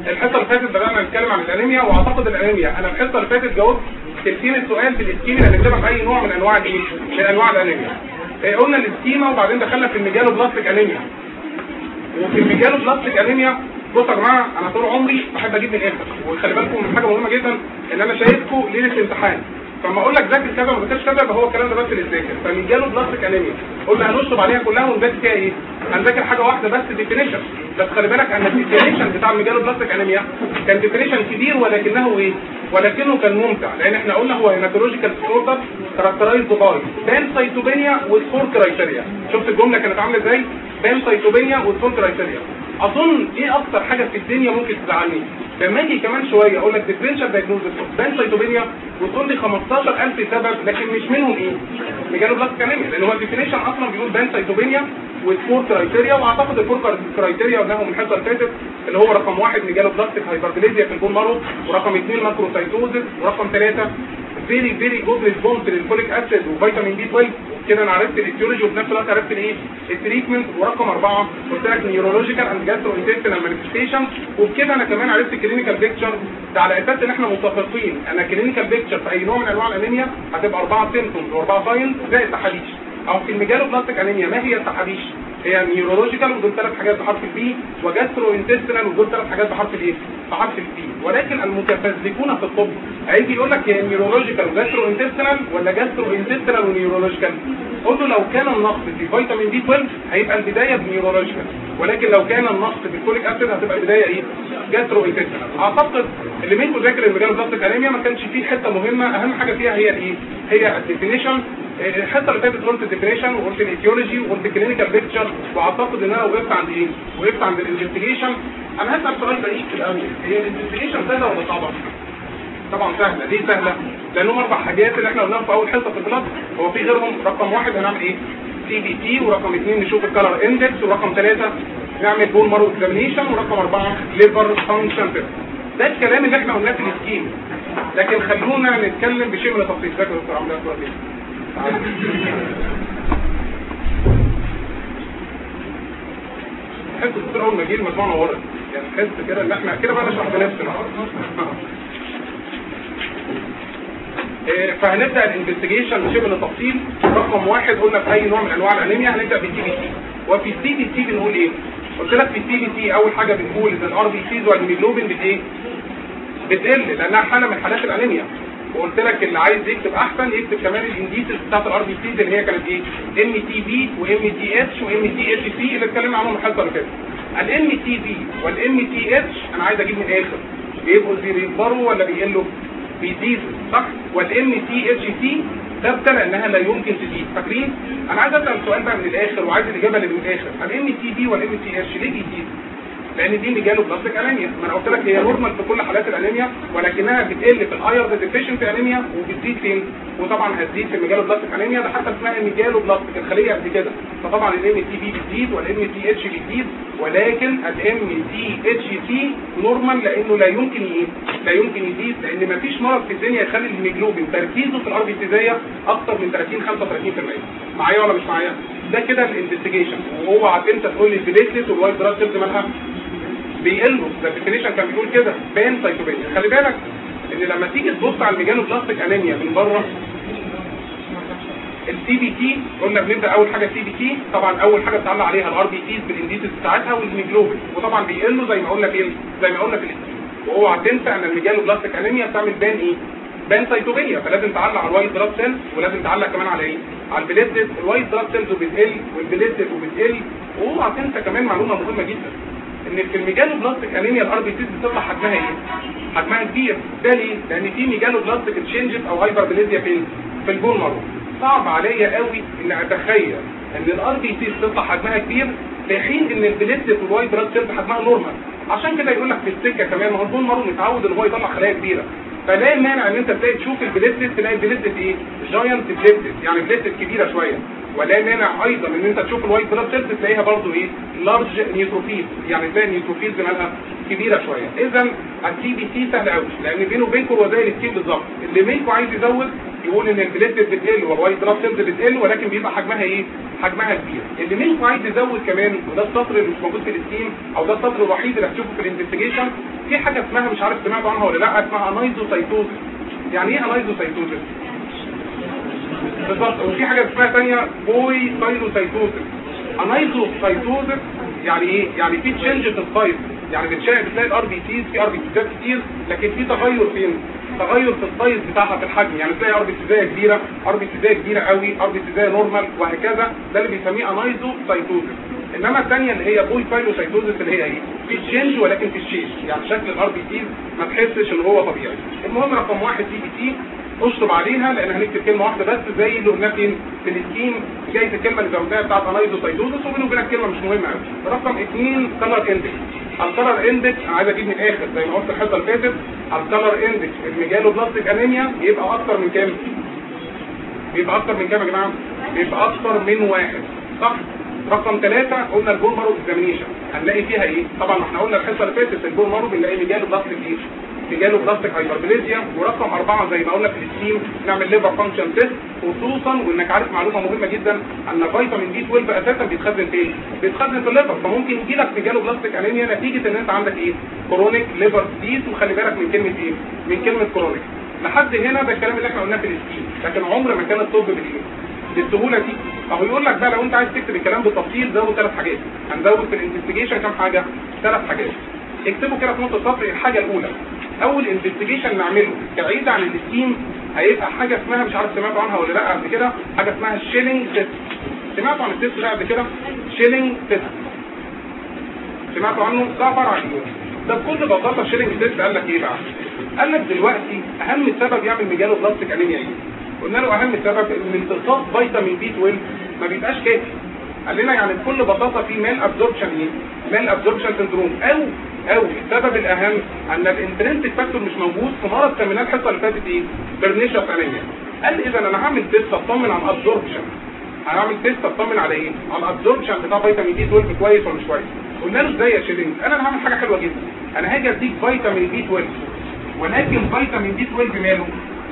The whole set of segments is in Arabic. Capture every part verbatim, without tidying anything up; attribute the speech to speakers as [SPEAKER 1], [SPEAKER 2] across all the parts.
[SPEAKER 1] الحصه اللي فاتت بدانا نتكلم عن الانيميا، واعتقد الانيميا انا الحصه اللي فاتت جاوبت تلتين السؤال في الاسكيميا اللي بنكتبها في اي نوع من انواع الايه؟ من انواع الانيميا. إيه قلنا الاسكيما وبعدين دخلنا في الميجالو بلاستيك انيميا. وفي الميجالو بلاستيك انيميا بصوا يا جماعه انا طول عمري بحب اجيب من الاخر، وخلي بالكم من حاجه مهمه جدا ان انا شايفكم ليله امتحان، فما اقول لك ذاكر كذا وما ذاكرش كذا يبقى هو الكلام ده بس اللي ذاكر. فميجالو بلاستيك انيميا قلنا هنشطب عليها كلها ونذاكر فيها ايه؟ هنذاكر حاجه واحده بس ديفينيشن، بس خلي بالك ان الديفينيشن بتاع الميجالو بلاستيك انيميا كان ديفينيشن كبير ولكنه ايه؟ ولكنه كان ممتع، لان احنا قلنا هو هيماتولوجيكال ديسوردر كاركترايزد باي بانسايتوبينيا والفور كرايتيريا. شفت الجمله كانت عامله ازاي؟ بانسايتوبينيا والفور كرايتيريا. اظن ايه اكتر حاجه في الدنيا ممكن تزعلني لما اجي كمان شويه اقول لك ديفرنشال دايجنوستس بانسايتوبينيا وتقول لي خمستاشر ألف سبب لكن مش منهم ايه؟ ميجالو بلاستيك انيميا، لان هو الديفينيشن اصلا بيقول بانسايتوبينيا والفور كرايتيريا، واعتقد الفور كرايتيريا قلناهم من الحصه اللي فاتت اللي هو رقم واحد ميجالو بلاستيك هايبربليزيا في البون مارو، ورقم اثنين ماكروسايتوزس، ورقم ثلاثه فيري فيري جود ريسبونس للفوليك اسيد وفيتامين بي اثناشر. كده انا عرفت الايتيولوجي وفي نفس الوقت عرفت الايه؟ التريتمنت. ورقم اربعه قلت لك نيورولوجيكال اند جاسترو انتستينال مانيفستيشن، وبكده انا كمان عرفت كلينيكال بيكتشر. ده على اساس ان احنا متفقين ان كلينيكال بيكتشر في اي نوع من انواع الانيميا هتبقى اربعه سيمبتومز واربعه ساينز زي التحاليش. او في الميجالو بلاستيك انيميا ما هي التحاليش؟ هي نيورولوجيكال ودول ثلاث حاجات بحرف البي، وجاسترو انتستينال ودول ثلاث حاجات بحرف الايه؟ بحرف البي. ولكن المتفزلكون في الطب هيجي يقول لك هي نيورولوجيكال وجاسترو انتستينال ولا جاسترو انتستينال ونيورولوجيكال؟ قول له لو كان النقص في فيتامين بي اثناشر هيبقى البدايه بنيورولوجيكال، ولكن لو كان النقص في الفوليك اسيد هتبقى البدايه ايه؟ جاسترو انتستينال. اعتقد اللي منكم ذاكر الميجالو بلاستيك انيميا ما كانش فيه حته مهمه، اهم حاجه فيها هي الايه؟ هي الديفينيشن. الحته اللي فاتت قلت الديفينيشن وقلت الايتيولوجي وقلت الكلينيكال بيكتشر، واعتقد ان انا وقفت عند ايه؟ وقفت عند الانفستيجيشن. انا هسال سؤال بعيد في الاول، هي الانفستيجيشن سهله ولا صعبه؟ طبعا سهله. ليه سهله؟ لانهم اربع حاجات اللي احنا قلناهم في اول حصه في البلاد، هو في غيرهم. رقم واحد هنعمل ايه؟ سي بي تي، ورقم اثنين نشوف الكلر اندكس، ورقم ثلاثه نعمل بون مارو اكزامينيشن، ورقم اربعه ليفر فانكشن تيست. ده الكلام اللي احنا قلناه في السكيم، لكن خلونا نتكلم بشيء من التفصيل. فاكر يا دكتور عبد الله ايه؟ حس الدكتور اول ما جه المجموعه نورت، يعني حس كده ان احنا كده بقى نشرح بنفسنا. فهنبدا الانفستيجيشن بشيء من التفصيل. رقم واحد قلنا في اي نوع من انواع الانيميا هنبدا بالسي بي تي. وفي السي بي تي بنقول ايه؟ قلت لك في السي بي تي اول حاجه بنقول ان الار بي سيز والهيموجلوبين بت ايه؟ بتقل لانها حاله من حالات الانيميا. وقلت لك اللي عايز يكتب احسن يكتب كمان الانديسز بتاعت الار بي سيز اللي هي كانت ايه؟ ام تي بي وام تي اتش وام تي اتش سي اللي اتكلمنا عنهم الحلقه اللي فاتت. الام تي بي والام تي اتش انا عايز اجيب من الاخر بيبقوا بيكبروا ولا بيقلوا؟ بيزيدوا صح؟ والام تي اتش سي ثابته لانها لا يمكن تزيد. فاكرين؟ انا عايز اسال السؤال بقى من الاخر وعايز الاجابه اللي من الاخر. الام تي بي والام تي اتش ليه بيزيد؟ لان دي ميجالو بلاستيك انيميا. ما انا قلت لك هي نورمال في كل حالات الانيميا، ولكنها بتقل في الايرن ديفيشنت انيميا وبتزيد فين؟ وطبعا هتزيد في الميجالو بلاستيك انيميا. ده حتى اسمها ميجالو بلاستيك الخليه قد كده. فطبعا الام تي بي بتزيد والام تي اتش بتزيد، ولكن الام تي اتش سي نورمال لانه لا يمكن ايه؟ لا يمكن يزيد، لان مفيش مرض في الدنيا يخلي الهيموجلوبين تركيزه في الار بي سيزيه اكتر من ثلاثين خمسة وثلاثين بالمية. معايا ولا مش معايا؟ ده كده الانفستيجيشن. وهو انت تقول لي البليتلت والوايت بلاد سيلز مالها؟ بيقلوا. ده الديفينيشن كان بيقول كده بان سايتوبينيا. خلي بالك ان لما تيجي تبص على الميجالو بلاستيك انيميا من بره السي بي تي قلنا بنبدا اول حاجه سي بي تي. طبعا اول حاجه بتعلق عليها الار بي تيز بالانديسز بتاعتها والهيموجلوبين، وطبعا بيقلوا زي ما قلنا في زي ما قلنا في الاسم. واوعى تنسى ان الميجالو بلاستيك انيميا بتعمل بان ايه؟ بان سايتوبينيا. فلازم تعلق على الوايت بلاد سيلز ولازم تعلق كمان على ايه؟ على البليتلت. الوايت بلاد سيلز بتقل والبليتلت وبتقل. واوعى تنسى كمان معلومه مهمه جدا ان في الميجالو بلاستيك انيميا الار بي سيز بتطلع حجمها ايه؟ حجمها كبير. ده ليه؟ لان في ميجالو بلاستيك تشينجز او هايبربليزيا فين؟ في البون مارو. صعب عليا قوي ان اتخيل ان الار بي سيز تطلع حجمها كبير في حين ان البليتلت والوايت بلاد سيلز حجمها نورمال. عشان كده يقول لك في السكه كمان ما هو البون مارو متعود ان هو يطلع خلايا كبيره، فلا مانع ان انت تلاقي تشوف البليتلت تلاقي البليتلت ايه؟ جاينت بليتلت، يعني بليتلت كبيره شويه. ولا مانع ايضا ان انت تشوف الوايت بلاد سيلز تلاقيها برضو ايه؟ لارج نيوتروفيل، يعني تلاقي النيوتروفيلز مالها كبيره شويه. اذا السي بي سي سهل قوي لان بينه وبينكم هو زي السكيم بالظبط. اللي منكم عايز يزود يقول ان البليتلت بتقل والوايت بلاد سيلز بتقل ولكن بيبقى حجمها ايه؟ حجمها كبير. اللي منكم عايز يزود كمان، وده السطر اللي مش موجود في السكيم او ده السطر الوحيد اللي هتشوفه في الانفستيجيشن، في حاجه اسمها مش عارف سمعتوا عنها ولا لا، اسمها انايزوسايتوزس. يعني ايه انايزوسايتوزس؟ بالظبط. وفي حاجه اسمها ثانيه بوي سايروسايتوزس. انايزوسايتوزس يعني ايه؟ يعني في تشينج في السايز، يعني بتشاهد بتلاقي الار بي سيز في ار بي سيزات كتير، لكن في تغير فين؟ تغير في السايز بتاعها في الحجم، يعني تلاقي ار بي سيزايه كبيره، ار بي سيزايه كبيره قوي، ار بي سيزايه نورمال وهكذا. ده اللي بيسميه انايزوسايتوزس. انما الثانيه اللي هي بوي سايروسايتوزس اللي هي ايه؟ في تشينج ولكن في الشيش، يعني شكل الار بي سيز ما تحسش ان هو طبيعي. المهم رقم واحد سي بي سي اشطب عليها لان هنكتب كلمه واحده بس زي اللي قلنا فين في السكيم جايه الكلمه اللي زودناها بتاعت انايزوسايتوزس، وبينه وبينك كلمه مش مهمه قوي. رقم اثنين كلر اندكس. الكلر اندكس انا عايز اجيب من الاخر زي ما قلت الحصه اللي فاتت، الكلر اندكس الميجالوبلاستيك انيميا يبقى اكتر من كام؟ بيبقى اكتر من كام يا جماعه؟ بيبقى اكتر من واحد، صح؟ رقم ثلاثة قلنا البون مارو اكزامينيشن هنلاقي فيها ايه؟ طبعا احنا قلنا الحصه اللي فاتت البون مارو بنلاقي ميجالوبلاستيك ايه؟ ميجالوبلاستيك هايبربليزيا. ورقم أربعة زي ما قلنا في السكيم نعمل ليفر فانكشن تيست، خصوصا وانك عارف معلومه مهمه جدا ان فيتامين بي اثنا عشر اساسا بيتخزن فين؟ بيتخزن في الليفر، فممكن يجي لك ميجالوبلاستيك انيميا نتيجه ان انت عندك ايه؟ كرونيك ليفر ديز. وخلي بالك من كلمه ايه؟ من كلمه كرونيك. لحد هنا ده الكلام اللي احنا قلناه في السكيم، لكن عمر ما كان الطب بالايه؟ بالسهوله دي. اهو يقول لك بقى لو انت عايز تكتب الكلام بالتفصيل زود ثلاث حاجات. هنزود في الانفستيجيشن كام حاجه؟ ثلاث حاجات. اكتبوا كده في نقطه السطر. الحاجه الاولى اول انفستيجيشن نعمله بعيد عن السكيم هيبقى حاجه اسمها مش عارف سمعتوا عنها ولا لا قبل كده، حاجه اسمها الشيلينج تيست. سمعتوا عن التيست ده قبل كده؟ شيلينج تيست سمعتوا عنه؟ ده عباره عن ايه؟ ده بكل بساطه الشيلينج تيست قال لك ايه بقى؟ قال لك دلوقتي اهم سبب يعمل ميجالوبلاستيك انيميا ايه؟ قلنا له اهم سبب ان امتصاص فيتامين بي اثنا عشر ما بيبقاش كافي. قال لنا يعني بكل بساطه في مال ابزوربشن ايه؟ مال ابزوربشن سندروم، او او السبب الاهم ان الانترنسيك فاكتور مش موجود في مرض سميناه الحصه اللي فاتت ايه؟ برنيشس انيميا. قال اذا انا هعمل تيست اطمن عن ابزوربشن. هعمل تيست اطمن على ايه؟ على الابزوربشن بتاع فيتامين بي اثنا عشر كويس ولا مش كويس؟ قلنا له ازاي يا شيلينج؟ انا هعمل حاجه حلوه جدا، انا هاجي اديك فيتامين بي اثنا عشر، ولكن فيتامين بي اثنا عشر ماله؟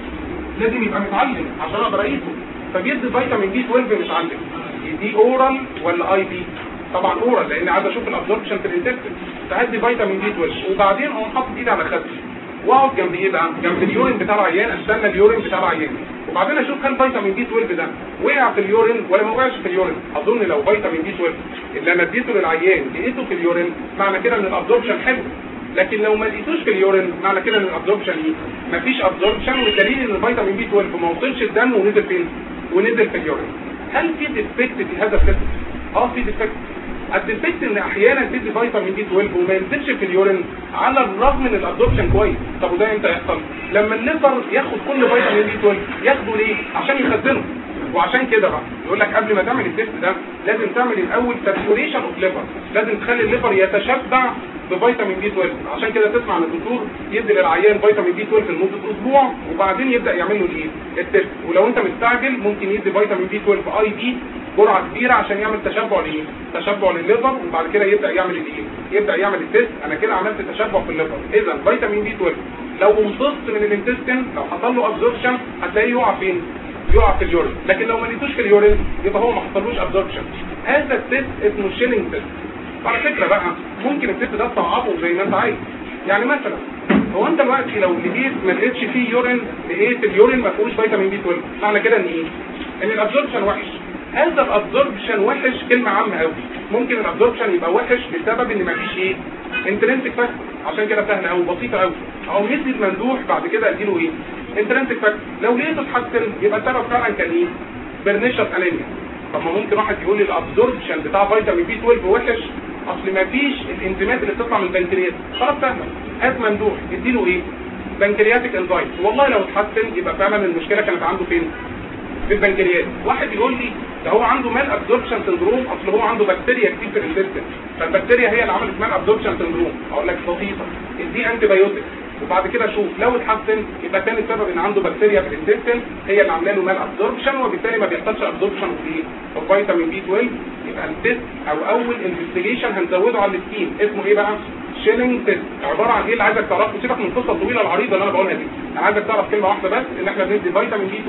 [SPEAKER 1] لازم يبقى متعلم عشان اقدر اقيسه. فبيدي فيتامين بي اثنا عشر متعلم، يدي اورال ولا اي بي؟ طبعا اورال لان عايز اشوف الابزوربشن في الانتستين، فهدي فيتامين بي اثنا عشر وبعدين اقوم حاطط ايدي على خدي واقعد جنب ايه بقى؟ جنب اليورين بتاع العيان، استنى اليورين بتاع العيان، وبعدين اشوف هل فيتامين بي اثنا عشر ده وقع في اليورين ولا ما وقعش في اليورين. اظن لو فيتامين بي اثنا عشر اللي انا اديته للعيان لقيته في اليورين معنى كده ان الابزوربشن حلو، لكن لو ما لقيتوش في اليورين معنى كده ان الابزوربشن ايه؟ مفيش ابزوربشن، والدليل ان الفيتامين بي اثنا عشر ما وصلش الدم ونزل فين؟ ونزل في اليورين. هل في ديفكت في هذا التست؟ اه في ديفكت. الديفكت ان احيانا تدي فيتامين بي اثنا عشر وما ينزلش في اليورين على الرغم من الابزوربشن كويس. طب وده امتى يحصل؟ لما الليفر ياخد كل فيتامين بي اثنا عشر ياخده ليه؟ عشان يخزنه. وعشان كده بقى يقول لك قبل ما تعمل التست ده لازم تعمل الاول ساتوريشن اوف ليفر، لازم تخلي الليفر يتشبع بفيتامين بي اثنا عشر. عشان كده تسمع ان الدكتور يدي للعيان فيتامين بي اثنا عشر لمده اسبوع وبعدين يبدا يعمل له الايه؟ التست. ولو انت مستعجل ممكن يدي فيتامين بي اثنا عشر اي بي جرعه كبيره عشان يعمل تشبع لايه؟ تشبع للليفر، وبعد كده يبدا يعمل الايه؟ يبدا يعمل التست. انا كده عملت تشبع في الليفر. اذا فيتامين بي اثنا عشر لو امتص من الانتستين لو حصل له ابزوربشن هتلاقيه يقع فين؟ يقع في اليورين، لكن لو ما لقيتوش في اليورين يبقى هو ما حصلوش ابزوربشن. هذا التست اسمه شيلينج تيست. على فكره بقى ممكن التست ده تصعبه زي ما انت عايز. يعني مثلا هو انت دلوقتي لو لقيت ما لقيتش فيه يورين، لقيت اليورين ما فيهوش فيتامين بي اثنا عشر، معنى كده ان ايه؟ ان الابزوربشن وحش. هذا الابزوربشن وحش كلمه عامه قوي. ممكن الابزوربشن يبقى وحش بسبب ان ما فيش ايه؟ انترنسيك فاكتور. عشان كده سهله قوي بسيطه قوي. او مدي المندوح بعد كده اديله ايه؟ انترنسيك فاكتور. لو لقيته اتحسن يبقى السبب فعلا كان ايه؟ برنيشس انيميا. طب ما ممكن واحد يقول لي الابزوربشن بتاع فيتامين بي اثنا عشر وحش اصل ما فيش الانزيمات اللي بتطلع من البنكرياس. خلاص سهله، هات مندوح اديله ايه؟ بنكرياتيك انزايم. والله لو اتحسن يبقى فعلا المشكله كانت عنده فين؟ في البنكرياس. واحد يقول لي ده هو عنده مال ابزوربشن سندروم اصل هو عنده بكتيريا كتير في الانتستين، فالبكتيريا هي اللي عملت مال ابزوربشن سندروم. اقول لك بسيطه، ادي انتي بايوتيك وبعد كده شوف لو اتحسن يبقى كان السبب ان عنده بكتيريا في الانتستين هي اللي عامله له مال ابزوربشن، وبالتالي ما بيحصلش ابزوربشن في فيتامين بي اثنا عشر. يبقى التست او اول انفستيجيشن هنزوده على السكين اسمه ايه بقى؟ شيلينج تيست. عباره عن ايه اللي عايزك تعرفه؟ سيبك من القصه الطويله العريضه اللي انا بقولها دي، انا عايزك تعرف كلمه واحده بس، ان احنا بندي فيتامين بي اثنا عشر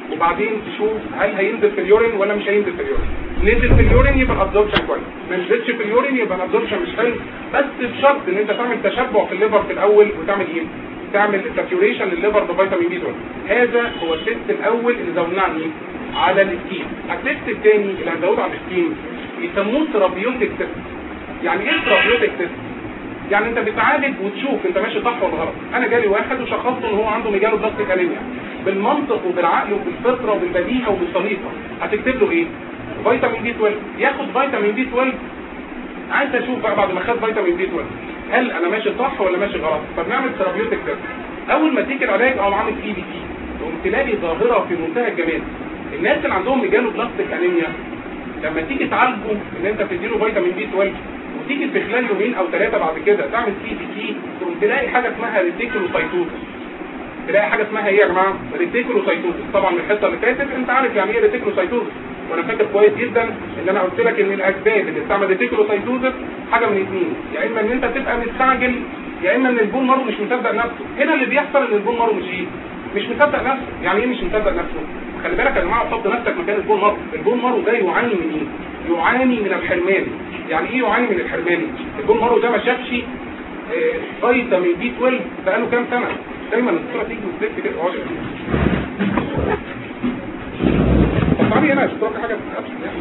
[SPEAKER 1] وبعدين تشوف هل هينزل في اليورين ولا مش هينزل في اليورين. نزل في اليورين يبقى الابزوربشن كويس، ما نزلش في اليورين يبقى الابزوربشن مش حلو، بس بشرط ان انت تعمل تشبع في الليفر في الاول وتعمل ايه؟ تعمل ساتيوريشن للليفر بفيتامين بي اتناشر. هذا هو التست الاول اللي زودناه على ايه؟ على السكين. التست الثاني اللي هنزوده على السكين يسموه ثيرابيوتيك تيست. يعني ايه ثيرابيوتيك تيست؟ يعني انت بتعالج وتشوف انت ماشي صح ولا غلط. انا جالي واحد وشخصته ان هو عنده ميجالو بلاستيك انيميا، بالمنطق وبالعقل وبالفطره وبالبديهه وبالطريقه هتكتب له ايه؟ فيتامين بي اتناشر. ياخد فيتامين بي اتناشر. عايز اشوف بقى بعد ما خد فيتامين بي اتناشر هل انا ماشي صح ولا ماشي غلط. فبنعمل ثيرابيوتيك تيست. اول ما تيجي العلاج او عامل اي بي تي تقوم تلاقي ظاهره في منتهى الجمال. الناس اللي عندهم ميجالو بلاستيك انيميا لما تيجي تعالجه ان انت تديله فيتامين بي اتناشر وتيجي في خلال يومين او ثلاثه بعد كده تعمل سي بي تي تقوم تلاقي حاجه اسمها ريتيكولوسايتوزس. تلاقي حاجه اسمها ايه يا جماعه؟ ريتيكولوسايتوزس. طبعا من الحته اللي فاتت انت عارف يعني ايه ريتيكولوسايتوزس، وانا فاكر كويس جدا ان انا قلت لك ان الاسباب اللي بتعمل ريتيكولوسايتوزس حاجه من اثنين، يا اما ان انت تبقى مستعجل يا اما ان البون مارو مش مصدق نفسه. هنا اللي بيحصل ان البون مارو مش ايه؟ مش مصدق نفسه. يعني ايه مش مصدق نفسه؟ خلي بالك يا جماعه، حط نفسك مكان البون مارو. البون مارو ده يعاني من ايه؟ يعاني من الحرمان. يعني ايه يعاني من الحرمان؟ البون مارو ده ما شافش اه فيتامين بي اتناشر بقاله كام سنه. دايما الصوره تيجي وتلف كده اقعد طبيعي هنا اشتراك حاجه يعني.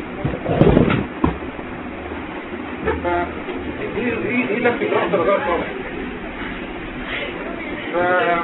[SPEAKER 1] ف ايه ايه ايه لفه راس الرجاء طبعا. ف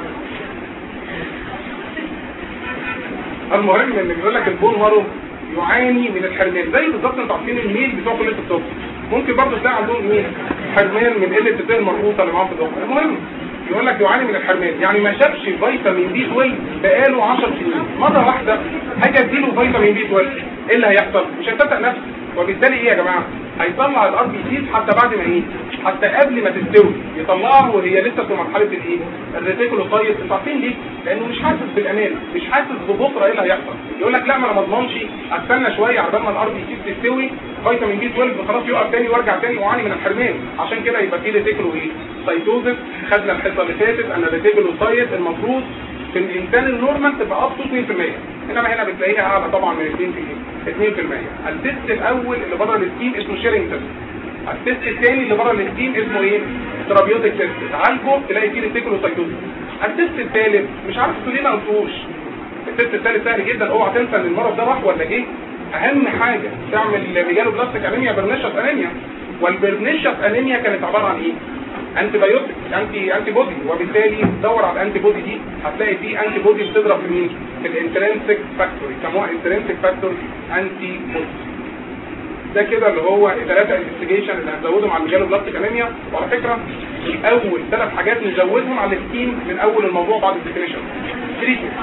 [SPEAKER 1] المهم ان بيقول لك البون مارو يعاني من الحرمان، زي بالظبط انتوا عارفين الميل بتوع كليه الطب ممكن برضه تلاقي عندهم ايه؟ حرمان من قله الدهن المربوطه اللي معاهم في الضغط. المهم يقول لك يعاني من الحرمان، يعني ما شافش فيتامين بي اتناشر بقاله عشر سنين. مره واحده هاجي اديله فيتامين بي اتناشر ايه اللي هيحصل؟ مش هيصدق نفسه، وبالتالي ايه يا جماعه؟ هيطلع الار بي سيز حتى بعد ما ايه؟ حتى قبل ما تستوي يطلعها وهي لسه في مرحله الايه؟ الريتيكولوسايت. انتوا عارفين ليه؟ لانه مش حاسس بالامان، مش حاسس ببكره ايه اللي هيحصل. يقول لك لا ما انا ما اضمنش، استنى شويه عقبال ما الار بي سيز تستوي فيتامين بي اتناشر خلاص يقف تاني وارجع تاني واعاني من الحرمان. عشان كده يبقى في ريتيكولو ايه؟ سايتوزس. خدنا الحصه اللي فاتت ان الريتيكولوسايت المفروض في الانسان النورمال تبقى اب تو اثنين في المية، انما هنا بتلاقيها اعلى طبعا من اثنين في المية. التست الاول اللي بره السكين اسمه شيرنج تيست. التست الثاني اللي بره السكين اسمه ايه؟ ثيرابيوتيك تيست. تعالجه تلاقي فيه ريتيكولوسايتوزس. التست الثالث مش عارف انتوا ليه ما قلتوش. التست الثالث سهل جدا، اوعى تنسى ان المرض ده راح ولا جه. اهم حاجه تعمل ميجالو بلاستيك انيميا برنيشس انيميا، والبرنيشس انيميا كانت عباره عن ايه؟ انتي بايوتيك، انتي انتي بودي، وبالتالي تدور على الانتي بودي دي هتلاقي فيه انتي بودي بتضرب في مين؟ في الانترنسك فاكتور، يسموها انترنسك فاكتور انتي بودي. ده كده اللي هو الثلاثه انفستيجيشن اللي هنزودهم على الميجالو بلاستيك انيميا. وعلى فكره اول ثلاث حاجات نزودهم على السكين من اول الموضوع بعد الديفينيشن. تريتمنت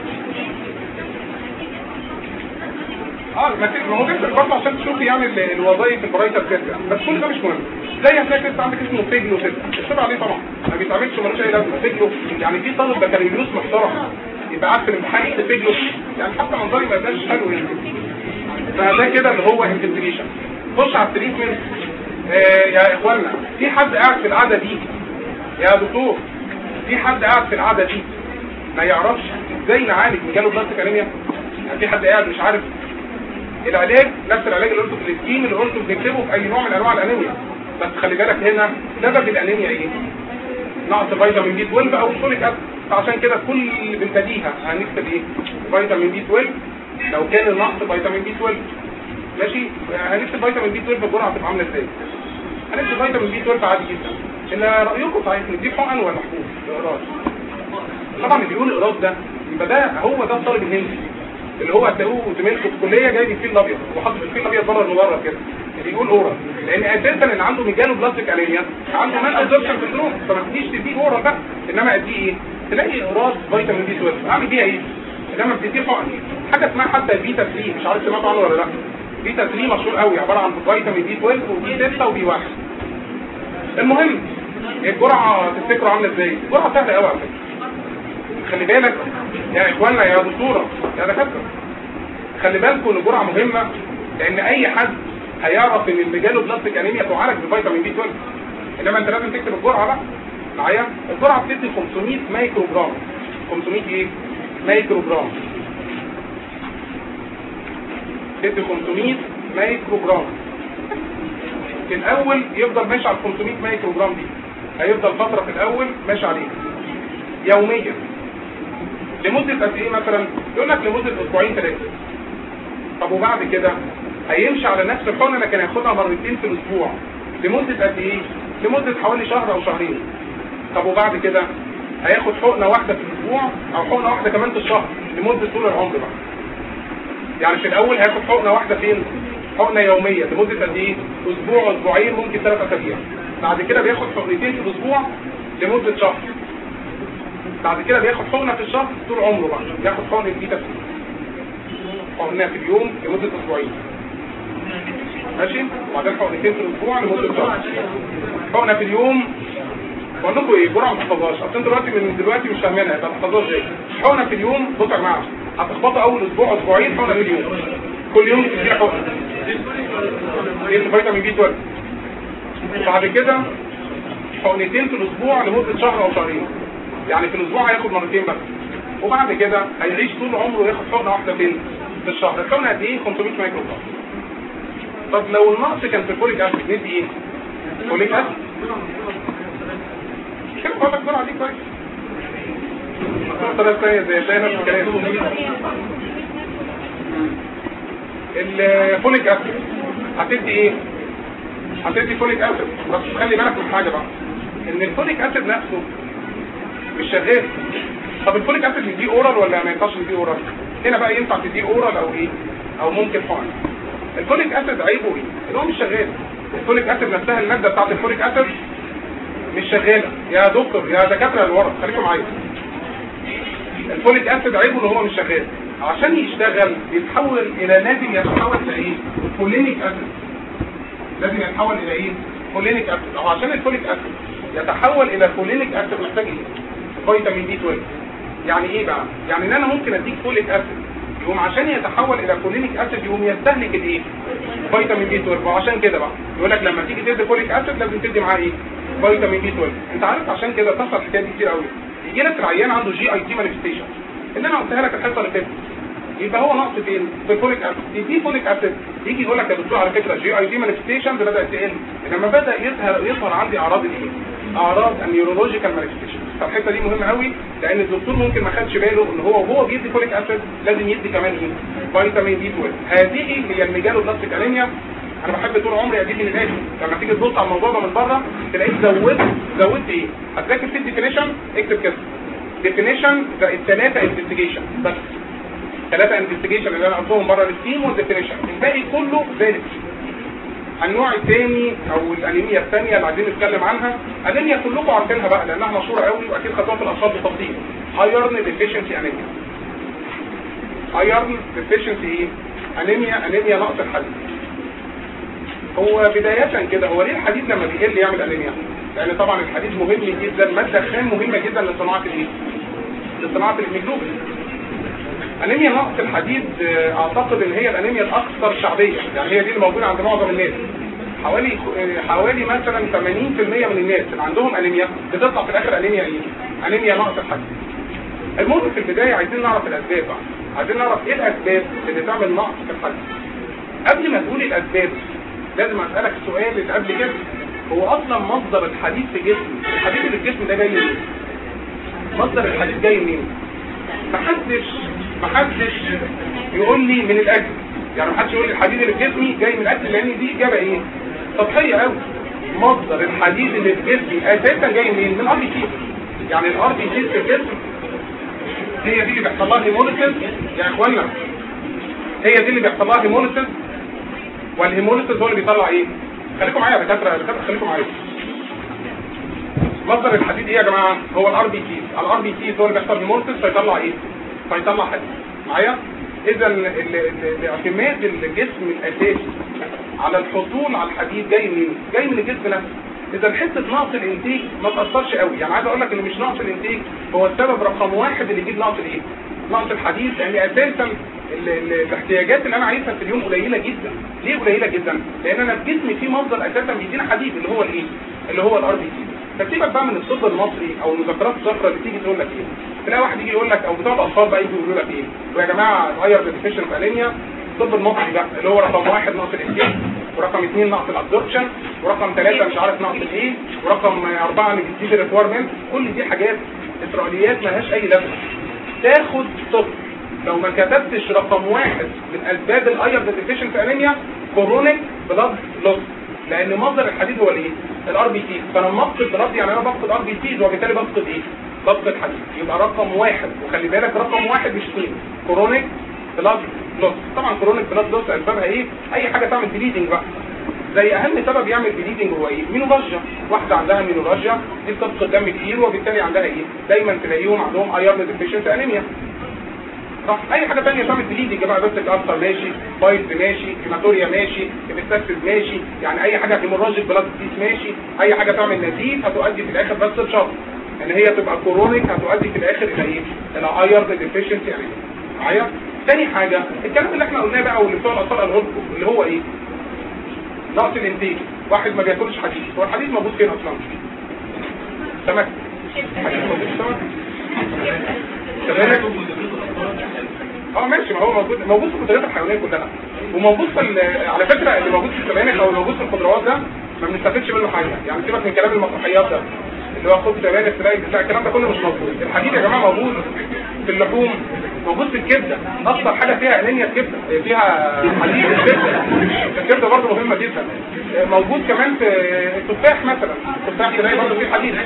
[SPEAKER 1] اه ما هو بيفرق برضه عشان تشوفي يعني الوظائف البرايتر كده، بس كل ده مش مهم. زي هتلاقي كده عندك اسمه فيجلو كده، اشتغل عليه طبعا ما بيتعملش ملوش اي لازمه. فيجلو يعني في طالب بكالوريوس محترم يبقى قاعد في الامتحان يكتب فيجلو، يعني حتى منظري ما يبقاش حلو يعني. فده كده اللي هو انفستيجيشن. خش على التريتمنت. آه يا اخوانا، في حد قاعد في القعده دي يا دكتور، في حد قاعد في القعده دي ما يعرفش ازاي نعالج ميجالو بلاستيك انيميا؟ يعني في حد قاعد مش عارف العلاج؟ نفس العلاج اللي قلته في السكيم اللي قلته بنكتبه في اي نوع من انواع الانيميا. بس خلي بالك هنا سبب الانيميا ايه؟ نقص فيتامين بي اتناشر او فوليك اسيد. فعشان كده كل بنتديها هنكتب ايه؟ فيتامين بي اتناشر لو كان النقص فيتامين بي اتناشر. ماشي؟ هنكتب فيتامين بي اتناشر الجرعه هتبقى عامله ازاي؟ هنكتب فيتامين بي اتناشر عادي جدا. الا رايكم صحيح نديه حقن ولا حبوب؟ اقراص. طبعا اللي بيقول اقراص ده يبقى ده هو ده الطالب الهندي اللي هو هتلاقوه زميلكم في الكليه جايب الفيل الابيض وحاطط الفيل الابيض بره المدرج كده اللي بيقول اورا، لان اساسا اللي عنده ميجالو بلاستيك انيميا عنده مال ابزوربشن في الدروب، فما تجيش تديه اورا بقى، انما اديه ايه؟ تلاقي اقراص فيتامين بي اتناشر. اعمل بيها ايه؟ انما بتديه حقن حاجه اسمها حتى بيتا ثلاثة، مش عارف سمعتوا عنه ولا لا. بيتا ثلاثة مشهور قوي، عباره عن فيتامين بي اتناشر وبي ستة وبي واحد. المهم الجرعه تفتكروا عامله ازاي؟ الجرعه سهله قوي على فكره. خلي بالك يا اخوانا يا دكتوره يا دكاتره، خلي بالكم ان الجرعه مهمه، لان اي حد هيعرف ان الميجالو بلاستيك انيميا تعالج بفيتامين بي اتناشر، انما انت لازم تكتب الجرعه بقى معايا. الجرعه بتدي خمسمية مايكرو جرام. خمسمية ايه؟ مايكرو جرام. تدي خمسمية مايكرو جرام. في الاول يفضل ماشي على خمسمية مايكرو جرام دي، هيفضل فتره في الاول ماشي عليها يوميا لمده قد ايه؟ مثلا يقول لك لمده اسبوعين ثلاثه. طب وبعد كده هيمشي على نفس الحقنه لكن هياخدها مرتين في الاسبوع لمده قد ايه؟ لمده حوالي شهر او شهرين. طب وبعد كده هياخد حقنه واحده في الاسبوع او حقنه واحده كمان في الشهر لمده طول العمر بقى. يعني في الاول هياخد حقنه واحده فين؟ حقنه يوميه لمده قد ايه؟ اسبوع اسبوعين ممكن ثلاث اسابيع. بعد كده بياخد حقنتين في الاسبوع لمده شهر. بعد كده بياخد حقنه في الشهر طول عمره بقى، بياخد حقنه فيتامين حقنه في اليوم لمده اسبوعين. ماشي؟ وبعدين حقنتين في الاسبوع لمده شهر. حقنه في اليوم بقول لكم ايه؟ جرعه ما تحفظهاش، اصل انتوا دلوقتي من دلوقتي مش فاهمينها، يبقى ما تحفظوهاش ازاي؟ حقنه في اليوم، بصوا يا جماعه هتخبطوا اول اسبوع اسبوعين حقنه في اليوم، كل يوم تديها حقنه. ايه الفيتامين بي اتناشر. وبعد كده حقنتين في الاسبوع لمده شهر او شهرين. يعني في الاسبوع هياخد مرتين بس. وبعد كده هيعيش طول عمره ياخد حقنه واحده فين؟ في الشهر. الحقنه قد ايه؟ خمسمية مايكرو جرام. طب لو النقص كان في الفوليك اسيد ندي ايه؟ فوليك اسيد. كده بقول لك جرعه دي كويس. النقطه الثانيه زي زي نفس الكلام. الفوليك اسيد هتدي ايه؟ هتدي فوليك اسيد، بس خلي بالك من حاجه بقى، ان الفوليك اسيد نفسه مش شغال. طب الفوليك اسيد نديه اورال ولا ما ينفعش نديه اورال؟ هنا بقى ينفع تديه اورال او ايه؟ او ممكن حقن. الفوليك اسيد عيبه ايه؟ ان هو مش شغال. الفوليك اسيد نفسها الماده بتاعت الفوليك اسيد مش شغاله. يا دكتور يا دكاتره اللي ورا خليكم معايا. الفوليك اسيد عيبه ان هو مش شغال. عشان يشتغل بيتحول الى لازم يتحول الى ايه؟ فولينيك اسيد. لازم يتحول الى ايه؟ فولينيك اسيد. او عشان الفوليك اسيد يتحول الى فولينيك اسيد محتاج ايه؟ فيتامين بي اتناشر. يعني ايه بقى؟ يعني ان انا ممكن اديك فوليك اسيد يقوم عشان يتحول الى فولينيك اسيد يقوم يستهلك الايه؟ فيتامين بي اتناشر. وعشان كده بقى يقول لك لما تيجي تدي فوليك اسيد لازم تدي معاه ايه؟ فيتامين بي اتناشر. انت عارف عشان كده تحصل الحكايه دي كتير قوي. يجي لك العيان عنده جي اي تي مانيفستيشن اللي انا قلتها لك الحصه اللي فاتت، يبقى هو نقص فين؟ في الفوليك اسيد. يديه فوليك اسيد يجي يقول لك يا دكتور على فكره جي اي تي مانيفستيشن بدات تقل، لما بدا يظهر يظهر عندي اعراض الايه؟ اعراض النيورولوجيكال مانيفستيشن. فالحته دي مهمه قوي لان الدكتور ممكن ما خدش باله ان هو وهو بيدي فوليك اسيد لازم يدي كمان ايه؟ فيتامين بي اتناشر. هذه هي الميجالوبلاستيك انيميا. انا بحب طول عمري اديك من الاخر، لما تيجي تبص على الموضوع ده من بره تلاقيك زودت زودت ايه؟ هتذاكر في الديفينيشن اكتب كده ديفينيشن ده الثلاثه انفستيجيشن بس. ثلاثه انفستيجيشن اللي انا قلتهم بره التيم والديفينيشن، الباقي كله ذلك. النوع الثاني او الانيميا الثانيه اللي عايزين نتكلم عنها، انيميا كلكم عارفينها بقى لانها مشهوره قوي واكيد خدتوها في الاطفال بالتفصيل. ايرن ديفيشنسي انيميا. ايرن ديفيشنسي ايه؟ انيميا انيميا نقص الحديد. هو بدايه كده هو ليه الحديد لما بيقل يعمل انيميا؟ لان طبعا الحديد مهم جدا، ماده خام مهمه جدا لصناعه الايه؟ لصناعه الهيموجلوبين. انيميا نقص الحديد اعتقد ان هي الانيميا الاكثر شعبيه، يعني هي دي اللي موجوده عند معظم الناس. حوالي حوالي مثلا ثمانين بالمية من الناس اللي عندهم انيميا بتطلع في الاخر انيميا ايه؟ انيميا نقص الحديد. المهم في البدايه عايزين نعرف الاسباب بقى، عايزين نعرف ايه الاسباب اللي تعمل نقص في الحديد. قبل ما تقول الاسباب لازم اسالك السؤال اللي قبل كده، هو اصلا مصدر الحديد في جسمي، الحديد اللي في جسمي ده جاي منين؟ مصدر الحديد جاي منين؟ محدش محدش يقول لي من الاكل، يعني محدش يقول لي الحديد اللي في جسمي جاي من الاكل لان دي اجابه ايه؟ سطحيه قوي. مصدر الحديد اللي في جسمي اساسا جاي منين؟ من الار بي سي. يعني الار بي سي في الجسم هي دي اللي بيحصل لها هيموليسيس يا اخوانا، هي دي اللي بيحصل لها هيموليسيس، والهيموليسيس هو اللي بيطلع ايه؟ خليكم معايا يا دكاتره يا دكاتره خليكم معايا. مصدر الحديد ايه يا جماعه؟ هو الار بي سي. الار بي سي هو اللي بيحصل هيموليسيس فيطلع ايه؟ فيطلع حديد. معايا؟ اذا اعتماد الجسم الاساسي على الحصول على الحديد جاي منين؟ جاي من الجسم نفسه. اذا حته نقص الانتاج ما تاثرش قوي، يعني عايز اقول لك ان مش نقص الانتاج هو السبب رقم واحد اللي يجيب نقص الايه؟ نقص الحديد، لان اساسا الاحتياجات اللي انا عايزها في اليوم قليله جدا. ليه قليله جدا؟ لان انا في جسمي في مصدر اساسا بيدينا حديد اللي هو الايه؟ اللي هو الار بي سي. فسيبك بقى من الطب المصري او المذكرات الصفراء اللي تيجي تقول لك ايه؟ تلاقي واحد يجي يقول لك او بتوع الاطفال بقى يجوا يقولوا لك ايه؟ ويا جماعه غير ديفيشن في انيميا الطب المصري بقى اللي هو رقم واحد نقص الانتاج، ورقم اثنين نقص الابزوربشن، ورقم ثلاثة مش عارف نقص الايه، ورقم اربعة نيجاتيف ريكويرمنت. كل دي حاجات اسرائيليات مالهاش اي لازمه. تاخد طب لو ما كتبتش رقم واحد من اسباب الايرن ديفيشنسي انيميا كورونيك بلاد لوس، لان مصدر الحديد هو الايه؟ الار بي سي. فانا لما افقد بلاد يعني انا بفقد ار بي سي وبالتالي بفقد ايه؟ بفقد حديد. يبقى رقم واحد، وخلي بالك رقم واحد مش اثنين، كورونيك بلاد لوس. طبعا كورونيك بلاد لوس اسبابها ايه؟ اي حاجه تعمل بليدنج بقى. زي اهم سبب يعمل بليدنج هو ايه؟ مينوراجيا. واحده عندها مينوراجيا دي بتفقد دم كتير وبالتالي عندها ايه؟ دايما تلاقيهم عندهم ايرن ديفيشنسي انيميا. صح. اي حاجه ثانيه تعمل بليدنج بقى، بس الالسر ماشي، بايت ماشي، هيماتوريا ماشي، هيمستاسيس ماشي، يعني اي حاجه هيموراجيك بلاد ديس ماشي، اي حاجه تعمل نزيف هتؤدي في الاخر بس الشر ان هي تبقى كورونيك هتؤدي في الاخر الى ايه؟ الى ايرن ديفيشنسي انيميا. معايا؟ ثاني حاجه الكلام اللي احنا قلناه بقى واللي بتوع الاطفال قالوا لكم اللي هو ايه؟ نقص الانتاج. واحد ما بياكلش حديد، هو الحديد موجود فين اصلا؟ سمك. حديد موجود في السمك؟ تمام. اه ماشي، ما هو موجود موجود في المنتجات الحيوانيه كلها، وموجود في على فكره اللي موجود في السبانخ او موجود في الخضروات ده ما بنستفدش منه حاجه. يعني سيبك من كلام المسرحيات ده اللي هو خد سبانخ تلاقي بتاع الكلام ده كله مش موجود. الحديد يا جماعه موجود في اللحوم، موجود في الكبده. اكثر حاجه فيها انيميا الكبده، فيها حديد الكبده. الكبده برضه مهمه جدا. موجود كمان في التفاح مثلا، التفاح تلاقي برضه فيه حديد.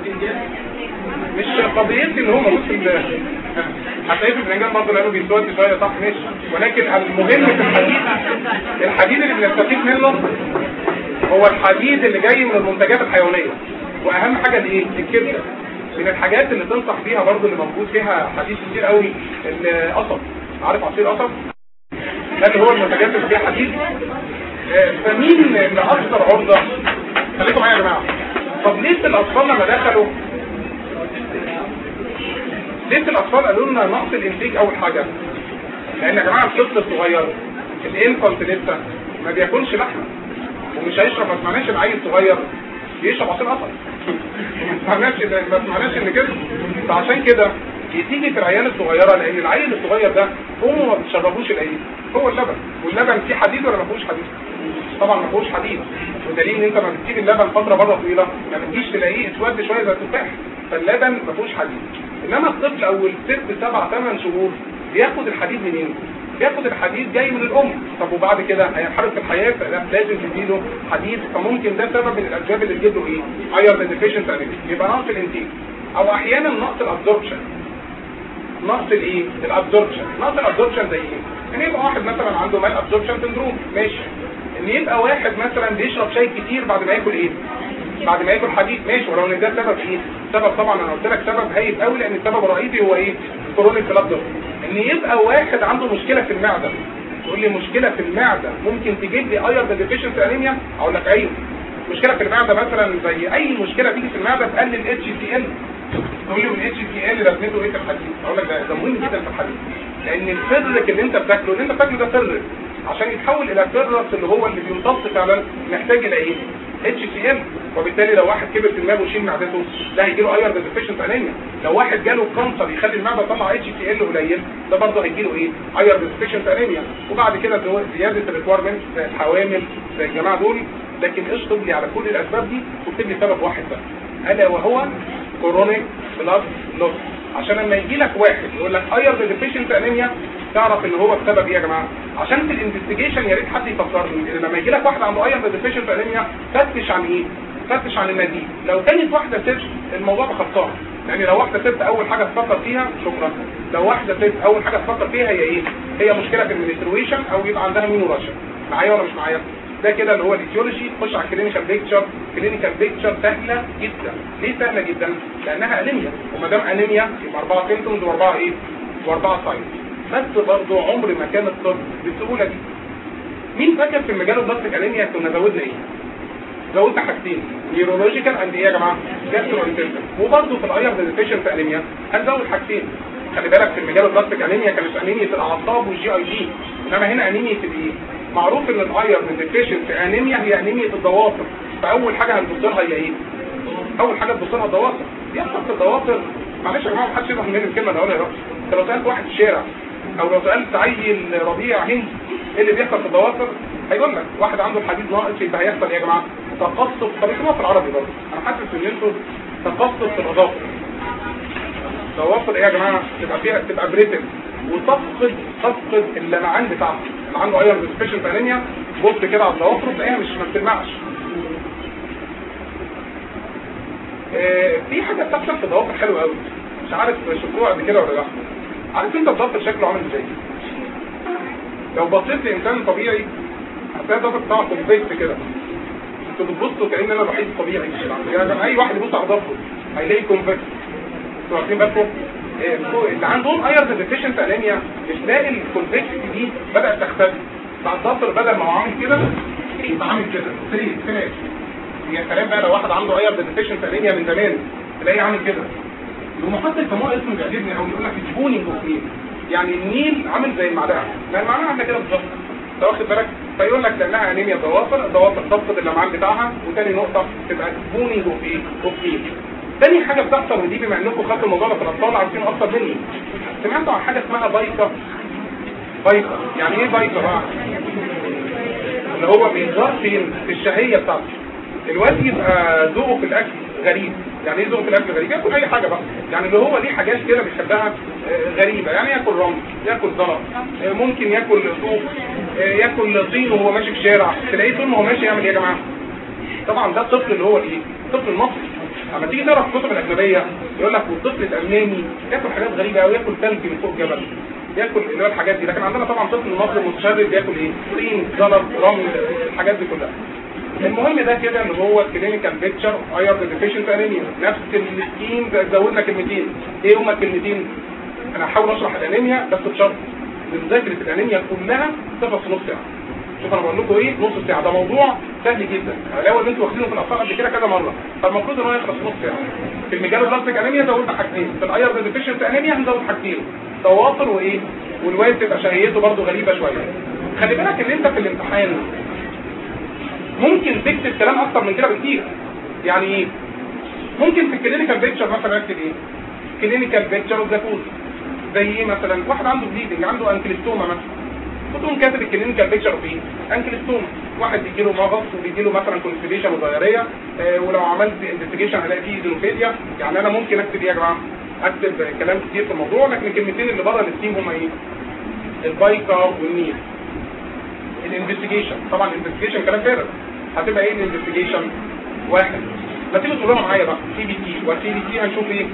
[SPEAKER 1] مش قضيتي ان هو موجود في هتلاقيه في البرنجان برضه لانه بيسود شويه، صح ماشي، ولكن المهم في الحديد الحديد اللي بنستفيد منه هو الحديد اللي جاي من المنتجات الحيوانيه. واهم حاجه الايه؟ الكبده. من الحاجات اللي تنصح بيها برضه اللي موجود فيها حديد كتير قوي القصب. عارف عصير قصب؟ ده اللي هو المنتجات اللي فيها حديد. فمين اللي اكثر عرضه؟ خليكم معايا يا جماعه. طب ليه الاطفال لما دخلوا ليه الاطفال قالوا لنا نقص الانتاج اول حاجه؟ لان يا جماعه الطفل الصغير الانفانت لسه ما بياكلش لحمه ومش هيشرب. ما سمعناش العيل الصغير بيشرب عصير قصب، ما سمعناش ما سمعناش ان كده. فعشان كده بتيجي في العيال الصغيره، لان العيل الصغير ده هم ما بيشربوش العيد، هو اللبن. واللبن فيه حديد ولا ما فيهوش حديد؟ طبعا ما فيهوش حديد، ودليل ان انت لما بتجيب اللبن فتره بره طويله ما بتجيش تلاقيه اسود شويه زي التفاح، فاللبن ما فيهوش حديد. انما الطفل اول ست سبع ثمان شهور بياخد الحديد منين؟ بياخد الحديد جاي من الام. طب وبعد كده هينحرف في الحياه، لازم تديله حديد. فممكن ده سبب من الاسباب اللي تجيب له ايه؟ ايرن ديفيشنسي انيميا. يبقى نقص الانتاج، او احيانا نقص الابزوربشن. نقص الايه؟ الابزوربشن. نقص الابزوربشن زي ايه؟ ان يبقى واحد مثلا عنده مال ابزوربشن سندروم، ماشي. ان يبقى واحد مثلا بيشرب شاي كتير بعد ما ياكل ايه؟ بعد ما ياكل حديد، ماشي. ولو ان ده سبب ايه؟ سبب طبعا انا قلت لك سبب هايف قوي، لان السبب الرئيسي هو ايه؟ كورونيك بلاد لوس. ان يبقى واحد عنده مشكله في المعده، تقول لي مشكله في المعده ممكن تجيب لي ايرن ديفيشنسي انيميا؟ اقول لك ايوه. مشكله في المعده مثلا زي اي مشكله تيجي في المعده تقلل الاتش سي ال. تقول لي والاتش سي ال لازمته ايه في الحديد؟ اقول لك ده مهم جدا في الحديد، لان الفرك اللي انت بتاكله اللي انت بتاكله ده فرك، عشان يتحول الى فيرس اللي هو اللي بيمتص فعلا محتاج الى ايه؟ اتش سي ال. وبالتالي لو واحد كبر في دماغه وشيل معدته ده هيجي له ايرن ديفيشنسي انيميا. لو واحد جاله كانسر يخلي المعده تطلع اتش سي ال قليل، ده برضه هيجي له ايه؟ ايرن ديفيشنسي انيميا. وبعد كده زياده الريكويرمنت في الحوامل زي الجماعه دول. لكن اشطب لي على كل الاسباب دي واكتب لي سبب واحد بس، الا وهو كورونيك بلاد لوس. عشان لما يجي لك واحد يقول لك ايرن ديفيشنسي انيميا تعرف ان هو السبب ايه يا جماعه. عشان في الانفستيجيشن يا ريت حد يفكرني، لما يجي لك واحد عنده ايرن ديفيشنسي انيميا فتش عن ايه؟ فتش عن النزيف. لو كانت واحده ست الموضوع بخطها، يعني لو واحده ست اول حاجه تفكر فيها شكرا. لو واحده ست اول حاجه تفكر فيها هي ايه؟ هي مشكله في المنسترويشن او يبقى عندها مينوراجيا. معايا ولا مش معايا؟ ده كده اللي هو الايتيولوجي. تخش على الكلينيكال بيكتشر. كلينيكال بيكتشر سهله جدا. ليه سهله جدا؟ لانها انيميا، وما دام انيميا يبقى اربعه سيمبتومز واربعه ايه؟ واربعه ساينز. بس برضه عمر ما كان الطب بالسهوله دي. مين فاكر في المجال البلاستيك انيميا كنا زودنا ايه؟ زودنا حاجتين، نيورولوجيكال اند ايه يا جماعه؟ جاستروانتريتم. وبرضه في الايرن ديفيشنسي انيميا هنزود حاجتين. خلي بالك في المجال البلاستيك انيميا كانت انيميا الاعصاب والجي اي جي، انما هنا انيميا الايه؟ معروف ان الايرن ديفيشنسي انيميا هي انيميا الضوافر. فاول حاجه هنبص لها هي ايه؟ اول حاجه تبص لها الضوافر. بيحصل في الضوافر، معلش يا جماعه ما حدش يفهم مني الكلمه اللي هقولها دلوقتي. انت لو سالت واحد في الشارع او لو سالت عيل ربيع هندي ايه اللي بيحصل في الضوافر؟ هيقول لك واحد عنده الحديد ناقص يبقى هيحصل ايه يا جماعه؟ تقصف. طب اسمها في العربي برضه، انا حاسس ان انتوا تقصف في الاظافر. ضوافر ايه يا جماعه؟ تبقى فيها تبقى بريتل وتفقد تفقد اللمعان بتاعها. اللي عنده ايرون ديفيشنسي انيميا بص كده على الضوافر تلاقيها مش ما بتلمعش. اه في حاجه بتحصل في الضوافر حلوه قوي، مش عارف شفتوها قبل كده ولا لا. عارف انت الضفر شكله عامل ازاي؟ لو بصيت لانسان طبيعي هتلاقي الضفر بتاعه كومبيكت كده، انتوا بتبصوا كأن انا الوحيد الطبيعي يعني اي واحد يبص على ضفره هيلاقي كومبيكت. انتوا عارفين بالكم اللي عندهم ايرون ديفيشنسي انيميا بتلاقي الكونفكسيتي دي بدات تختفي. بتاع الضفر بدل ما هو عامل كده يبقى عامل كده ستريت فينش. يا سلام بقى لو واحد عنده ايرون ديفيشنسي انيميا من زمان تلاقيه عامل كده. ومحط الفموع اسمه بيعجبني قوي، يقول لك سبونينج اوف نيل، يعني النيل عامل زي المعلقه، ما المعلقه عامله كده بالظبط، انت واخد بالك؟ فيقول لك لانها انيميا ضوافر، الضوافر تفقد اللمعان بتاعها، وتاني نقطه تبقى سبونينج اوف ايه؟ اوف نيل. تاني حاجه بتحصل، ودي بما انكم خدتوا الموضوع ده في الاطفال عارفين اكتر مني، سمعتوا عن حاجه اسمها بايكا؟ بايكا يعني ايه بايكا بقى؟ اللي هو بيظهر فين؟ في الشهيه بتاعته. الواد يبقى ذوقه في الاكل غريب. يعني ايه ذوقه في الاكل غريب؟ ياكل اي حاجه بقى، يعني اللي هو ليه حاجات كده بيحبها غريبه، يعني ياكل رمل، ياكل زلط، ممكن ياكل طوب، ياكل طين وهو ماشي في الشارع، تلاقيه طول ما هو ماشي يعمل ايه يا جماعه؟ طبعا ده الطفل اللي هو الايه؟ الطفل المصري. لما تيجي تقرا في الكتب الاجنبيه يقول لك والطفل الالماني ياكل حاجات غريبه قوي، ياكل ثلج من فوق جبل، ياكل اللي هو الحاجات دي. لكن عندنا طبعا الطفل المصري متشرد بياكل ايه؟ طين، زلط، رمل، الحاجات دي كلها. المهم ده كده اللي هو الكلينيكال بيكتشر ايرون ديفيشنسي انيميا. نفس السكين زودنا كلمتين. ايه هما الكلمتين؟ انا هحاول اشرح الانيميا بس بشرط مذاكره الانيميا كلها تخلص في نص ساعه. شوف انا بقول لكم ايه نص ساعه، ده موضوع سهل جدا. الاول اللي انتوا واخدينه في الاطفال قبل كده كذا مره، فالمفروض ان هو يخلص في نص ساعه. في الميجالو بلاستيك انيميا زودنا حاجتين، في الايرون ديفيشنسي انيميا هنزود حاجتين، ضوافر وايه؟ والواد تبقى شهيته برده غريبه شويه. خلي بالك ان انت في الامتحان ممكن تكتب كلام اكتر من كده بكتير. يعني ايه؟ ممكن في الكلينيكال بيكتشر مثلا اكتب ايه؟ كلينيكال بيكتشر اوف ذا كوز. زي ايه مثلا؟ واحد عنده بليدنج، عنده انكليستوما مثلا، تقوم كاتب الكلينيكال بيكتشر اوف ايه؟ انكليستوما. واحد بيجي له مغص وبيجي له مثلا كونستيبيشن وضياريه، آه ولو عملت انفستيجيشن هلاقي فيه ايزوفيليا. يعني انا ممكن اكتب ايه يا جماعه؟ اكتب كلام كتير في الموضوع، لكن الكلمتين اللي بره الستيم هم ايه؟ البايكا والنيل. الانفستيجيشن طبعا الانفستيجيشن كلام فارغ. هتبقى ايه الانفستيجيشن؟ واحد ما تيجي تقولوها معايا بقى، سي بي تي، والسي بي تي هنشوف ايه؟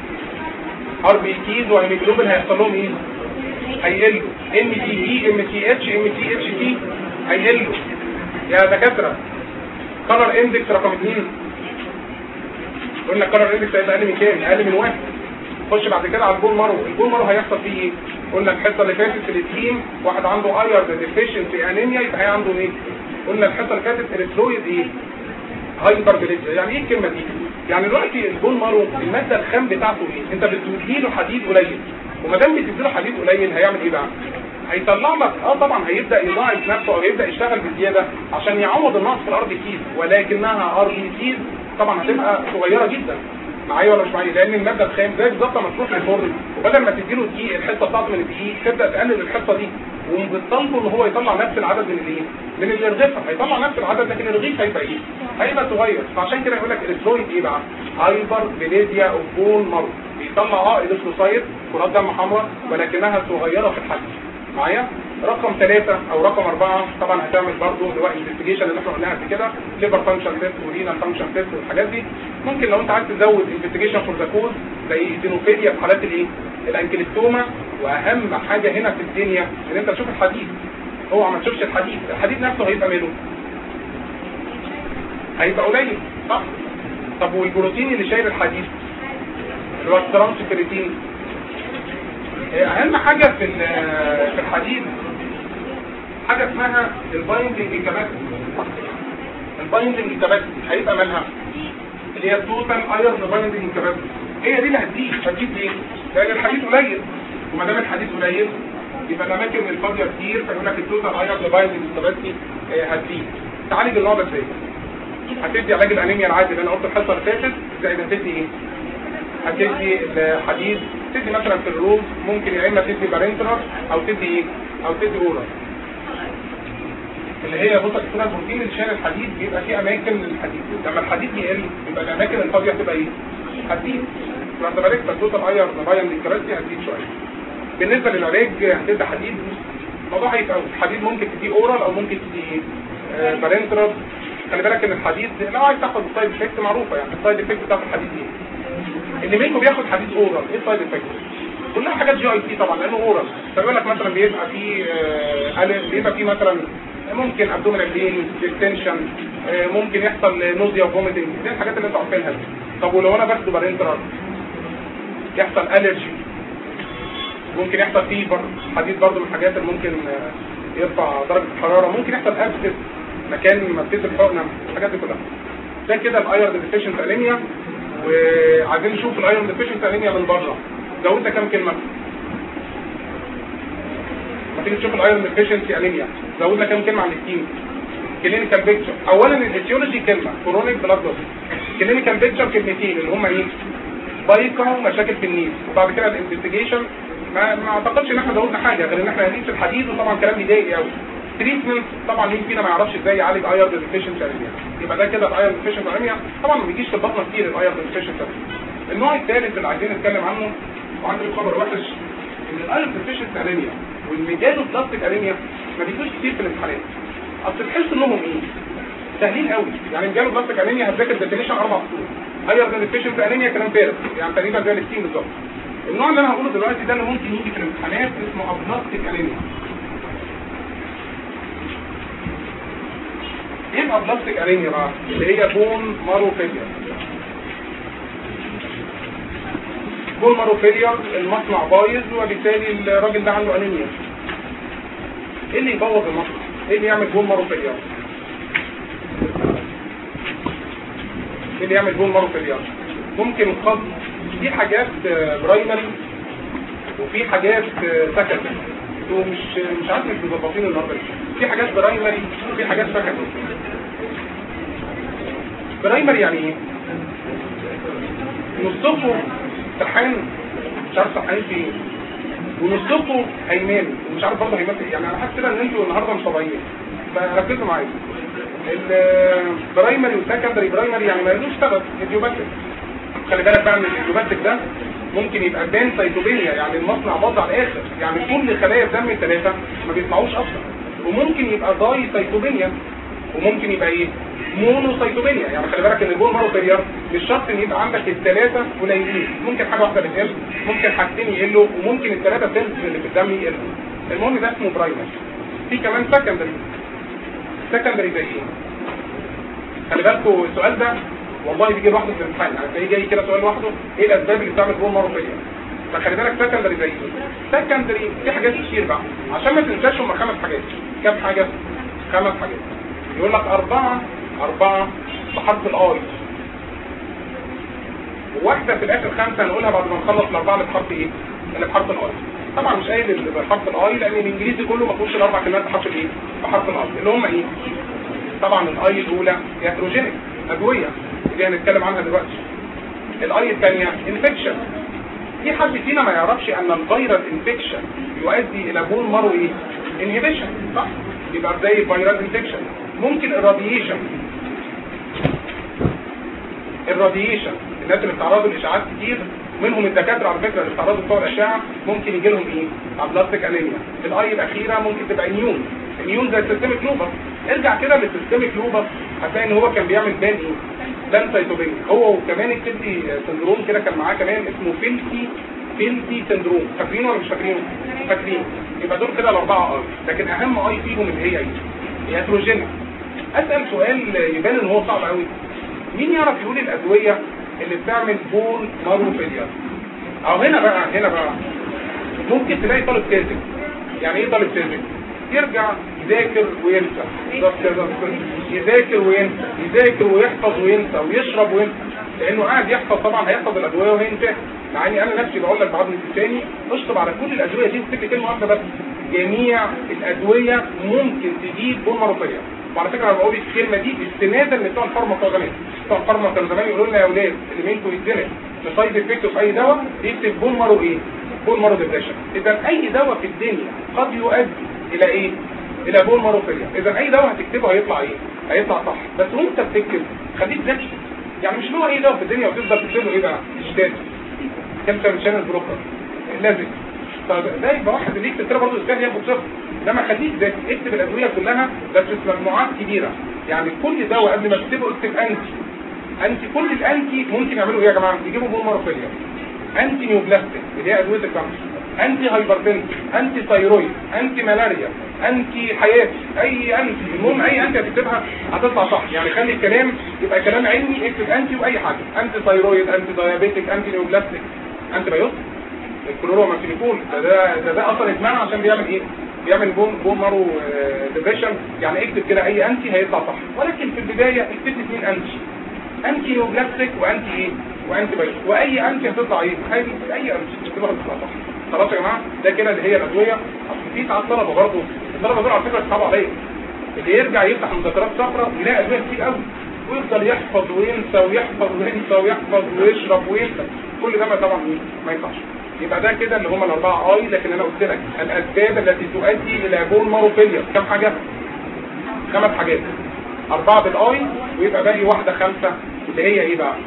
[SPEAKER 1] ار بي تيز وهيموجلوبين هيحصل لهم ايه؟ هيقلوا. ام تي بي، ام تي اتش، ام تي اتش تي هيقلوا. يا دكاتره كلر اندكس رقم اثنين، قلنا كلر اندكس هيبقى اقل من كام؟ اقل من واحد. خش بعد كده على البول مارو. البول مارو هيحصل فيه ايه؟ قلنا الحصه اللي فاتت في الاسكيم واحد عنده ايرون ديفيشنسي انيميا يبقى هي عنده ايه؟ قلنا الحصه اللي فاتت اريثرويد ايه؟ هايبربليزيا. يعني ايه الكلمه دي؟ يعني دلوقتي البول مارو الماده الخام بتاعته ايه؟ انت بتديله حديد قليل، وما دام بتديله حديد قليل هيعمل ايه بقى؟ هيطلع لك اه طبعا هيبدا يضاعف نفسه او يبدا يشتغل بزياده عشان يعوض النقص في الار بي سيز، ولكنها ار بي سيز طبعا هتبقى صغيره جدا. معايا ولا مش معايا؟ لان الماده الخام زي بالظبط لما تروح للفرن وبدل ما تديله دقيق الحصه بتاعته من الدقيق تبدا تقلل الحصه دي، وبتطالبه ان هو يطلع نفس العدد من الايه؟ من الارغفه. هيطلع نفس العدد لكن الرغيف هيبقى ايه؟ هيبقى صغير. فعشان كده يقول لك اريثرويد ايه بقى؟ هايبر بليزيا اوف بون مارو. بيطلع اه اريثروسايت كرات دم حمراء ولكنها صغيره في الحجم. معايا؟ رقم ثلاثة او رقم أربعة طبعا هتعمل برضه اللي هو انفستيجيشن اللي احنا قلناها قبل كده، ليفر فانكشن تيست ورينال فانكشن تيست والحاجات دي. ممكن لو انت عايز تزود انفستيجيشن فور ذا كوز زي ايزينوفيليا في حالات الايه؟ الانكليستوما. واهم حاجه هنا في الدنيا ان انت تشوف الحديد. هو ما تشوفش الحديد، الحديد نفسه هيبقى ماله؟ هيبقى قليل صح؟ طب والبروتين اللي شايل الحديد اللي هو الترانسفيريتين، اهم حاجه في في الحديد حاجه اسمها البايندنج كاباسيتي. البايندنج كاباسيتي هيبقى مالها؟ اللي هي التوتال ايرون بايندنج كاباسيتي. هي دي اللي هتزيد. هتزيد ليه؟ لان الحديد قليل، وما دام الحديد قليل يبقى الاماكن الفاضيه كتير، فيقول لك التوتال ايرون بايندنج كاباسيتي هتزيد. تعالج النوع ده ازاي؟ هتدي علاج الانيميا العادي اللي انا قلت الحصه اللي فاتت، زائد هتدي ايه؟ هتدي الحديد، تدي مثلا في الروم ممكن يا اما تدي بارنترال او تدي ايه؟ او تدي اورال. اللي هي بص الكترون البروتين اللي شايل الحديد بيبقى فيه اماكن للحديد، لما الحديد يقل يبقى الاماكن الفاضيه تبقى ايه؟ حديد. فانت بالك فالتوتال ايرن باين للكراسي هتزيد شويه. بالنسبه للعلاج هتدي حديد، الموضوع هيبقى الحديد ممكن تديه اورال او ممكن تديه آه بارنترال. خلي بالك ان الحديد لو عايز تاخد السايد افكت معروفه، يعني السايد افكت بتاعت الحديد ايه؟ اللي منكم بياخد حديد اورال ايه السايد افكت؟ كلها حاجات جي اي تي طبعا لانه اورال. فبيقول لك مثلا بيبقى في آه بيبقى في مثلا ممكن ابدومينال بين ديستنشن، آه ممكن يحصل نوزيا وفوميتنج، دي الحاجات اللي انتوا عارفينها دي. طب ولو انا باخده بارنترال يحصل الرجي، ممكن يحصل فيبر. حديد برضو من الحاجات اللي ممكن يرفع درجه الحراره، ممكن يحصل ابسس مكان مبتدئ الحقنه، الحاجات دي كلها. ده كده الايرون ديفيشنت انيميا. وعايزين نشوف الايرون ديفيشنت انيميا من بره. زودنا كام كلمه؟ ما تيجي تشوف الايرون ديفيشنت انيميا زودنا كام كلمه عن الكيم. كلينيكال بيكتشر، اولا الفسيولوجي كلمه، كرونيك بلاد لوس. كلينيكال بيكتشر كلمتين اللي هم ايه؟ بايكا ومشاكل في النيل. وبعد كده الانفستيجيشن ما ما اعتقدش ان احنا زودنا حاجه غير ان احنا هنقيس الحديد، وطبعا كلام يضايق قوي. تريتمنت طبعا مين فينا ما يعرفش ازاي يعالج ايرون ديفيشنت انيميا؟ يبقى ده كده الايرون ديفيشنت انيميا. طبعا ما بيجيش في البطنه كتير الايرون ديفيشنت انيميا. النوع الثالث اللي عايزين نتكلم عنه وعندي خبر وحش ان الايرون ديفيشنت انيميا والميجانو بلاستيك انيميا ما بيجوش كتير في الامتحانات. اصل تحس انهم ايه؟ سهلين قوي. يعني ميجانو بلاستيك انيميا هتذاكر ديفينيشن اربع سطور. ايرون ديفيشنت انيميا كلام فارغ، يعني تقريبا زي الستين بالظبط. النوع اللي انا هقوله دلوقتي ده اللي ممكن يجي في الامتحانات اسمه ابلاستيك انيميا. ايه الابلاستيك انيميا بقى؟ اللي هي بون مارو فيلير. بون مارو فيلير، المصنع بايظ وبالتالي الراجل ده عنده انيميا. ايه اللي يبوظ المصنع؟ ايه اللي يعمل بون مارو فيلير؟ ايه اللي يعمل بون مارو فيلير؟ ممكن الخط، في حاجات برايمري وفي حاجات سكندري. انتوا مش مش عارف مش مظبطين النهارده. في حاجات برايمري وفي حاجات سكندري. برايمري يعني ايه؟ نصكم سرحان مش عارف سرحانين في ايه، ونصكم هيمان ومش عارف برضه هيمان ايه. يعني انا حاسس كده ان انتوا النهارده مش طبيعيين، فركزوا معايا. البرايمري والسكندري، برايمري يعني ما لهوش سبب، ايديوباتيك. خلي بالك بقى ان الايديوباتيك ده ممكن يبقى بان سيتوبينيا، يعني المصنع باظ على الاخر، يعني كل خلايا الدم الثلاثه ما بيطلعوش اصلا. وممكن يبقى داي سيتوبينيا، وممكن يبقى ايه؟ مونو سيتوبينيا. يعني خلي بالك ان البون مارو فيلير مش شرط ان يبقى عندك الثلاثه قليلين، ممكن حاجه واحده بتقل، ممكن حاجتين يقلوا، وممكن الثلاثه سيلز اللي في الدم يقلوا. المهم ده اسمه برايمري. في كمان سكندري. سكندري زي ايه؟ خلي بالكوا السؤال ده والله بيجي لوحده في الامتحان، يعني تلاقيه جاي كده سؤال لوحده، ايه الاسباب اللي بتعمل بون مارو فيلير؟ فخلي بالك سكندري زي ايه؟ سكندري في حاجات كتير بقى، عشان ما تنساش هم خمس حاجات. كام حاجه؟ خمس حاجات. يقول لك أربعة أربعة بحرف الآي، وواحدة في الآخر خمسة هنقولها بعد ما نخلص الأربعة اللي بحرف إيه؟ اللي بحرف الآي. طبعا مش قايل اللي بحرف الآي لأن الإنجليزي كله ما فيهوش الأربع كلمات بحرف الإيه؟ بحرف الآي، اللي هم إيه؟ طبعا الآي الأولى ياتروجينيك، أدوية اللي هنتكلم عنها دلوقتي. الآي الثانية انفكشن. في حد فينا ما يعرفش أن الفيرال انفكشن يؤدي إلى بون مارو إيه؟ انهبيشن، صح؟ يبقى زي الفيرال انفكشن. ممكن الراديشن. الراديشن الناس اللي بتعرضوا لاشعاعات كتير، منهم الدكاتره على فكره اللي بتعرضوا بتوع الاشعه، ممكن يجي لهم ايه؟ ابلاستيك انيميا. الاي الاخيره ممكن تبقى اميون. اميون زي السيستميك لوبس. ارجع كده للسيستميك لوبس هتلاقي ان هو كان بيعمل بان ايه؟ بان سيتوبينيا. هو وكمان الكلتي سندروم كده كان معاه كمان اسمه فيلتي فيلتي سندروم. فاكرينه ولا مش فاكرينه؟ فاكرينه. يبقى دول كده الاربعه اي، لكن اهم اي فيهم اللي هي ايه؟ ياتروجينيك. اسال سؤال يبان ان هو صعب قوي. مين يعرف يقول الادويه اللي بتعمل بون مارو فيلير؟ او هنا بقى هنا بقى ممكن تلاقي طالب كاتب. يعني ايه طالب كاتب؟ يرجع يذاكر وينسى، يذاكر وينسى، يذاكر ويحفظ وينسى، ويشرب وينسى، لانه قاعد يحفظ. طبعا هيحفظ الادويه وهينتهي. مع اني انا نفسي بقول لك بعد من الثاني اشطب على كل الادويه دي وتكتب كلمه واحده بس: جميع الادويه ممكن تجيب بون مارو فيلير. وعلى فكره انا بقول الكلمه دي استنادا لبتوع الفارماكولوجيا. بتوع الفارما كانوا زمان يقولوا لنا يا اولاد اللي منكم يتزنق في سايد افكت في اي دواء يكتب بون مارو ايه؟ بون مارو ديبريشن. اذا اي دواء في الدنيا قد يؤدي الى ايه؟ الى بون مارو فيلير. اذا اي دواء هتكتبه هيطلع ايه؟ هيطلع صح. بس وانت بتكتب خليك ذكي، يعني مش هو ايه دواء في الدنيا وتفضل تكتب له ايه بقى؟ اشتات كالسيوم شانل بلوكر لازم. طب ده يبقى واحد اللي يكتب كده برضه يستاهل ياخد صفر. انما خليك ذكي، اكتب الادويه كلها بس في مجموعات كبيره. يعني كل دواء قبل ما تكتبه اكتب انتي انتي كل الانتي ممكن يعملوا ايه يا جماعه؟ يجيبوا بون مارو فيلير. انتي نيوبلاستيك اللي هي ادويه الكانسر، انتي هايبرتنشن، انتي ثايرويد، انتي ملاريا، انتي حياتي، اي انتي، المهم اي انتي هتكتبها هتطلع صح. يعني خلي الكلام يبقى كلام علمي، اكتب انتي واي حاجه، انتي ثايرويد، انتي دايابيتيك، انتي نيوبلاستيك، انتي بايوتيك، الكلورومافينيكول ده ده ده, ده اصلا اتمنع عشان بيعمل ايه؟ بيعمل بون بون مارو ديبريشن. يعني اكتب كده اي انتي هيطلع صح، ولكن في البدايه اكتب اثنين انتي، انتي نيوبلاستيك وانتي ايه؟ وانتي بايوتيك، واي انتي هتطلع ايه؟ اي اي انتي تكتبها هتطلع صح. خلاص يا جماعه، ده كده اللي هي الادويه. اصل في ساعات طلبه برضه، الطلبه دول على فكره صعب عليا، اللي يرجع يفتح مذكرات صفراء يلاقي ادويه كتير قوي ويفضل يحفظ وينسى ويحفظ وينسى ويحفظ ويشرب وينسى، كل ده ما طبعا ما ينفعش. يبقى ده كده اللي هم الاربعه اي. لكن انا قلت لك الاسباب التي تؤدي الى بون مارو فيلير كم حاجه؟ خمس حاجات، اربعه بالاي ويبقى باقي واحده خمسه اللي هي ايه بقى؟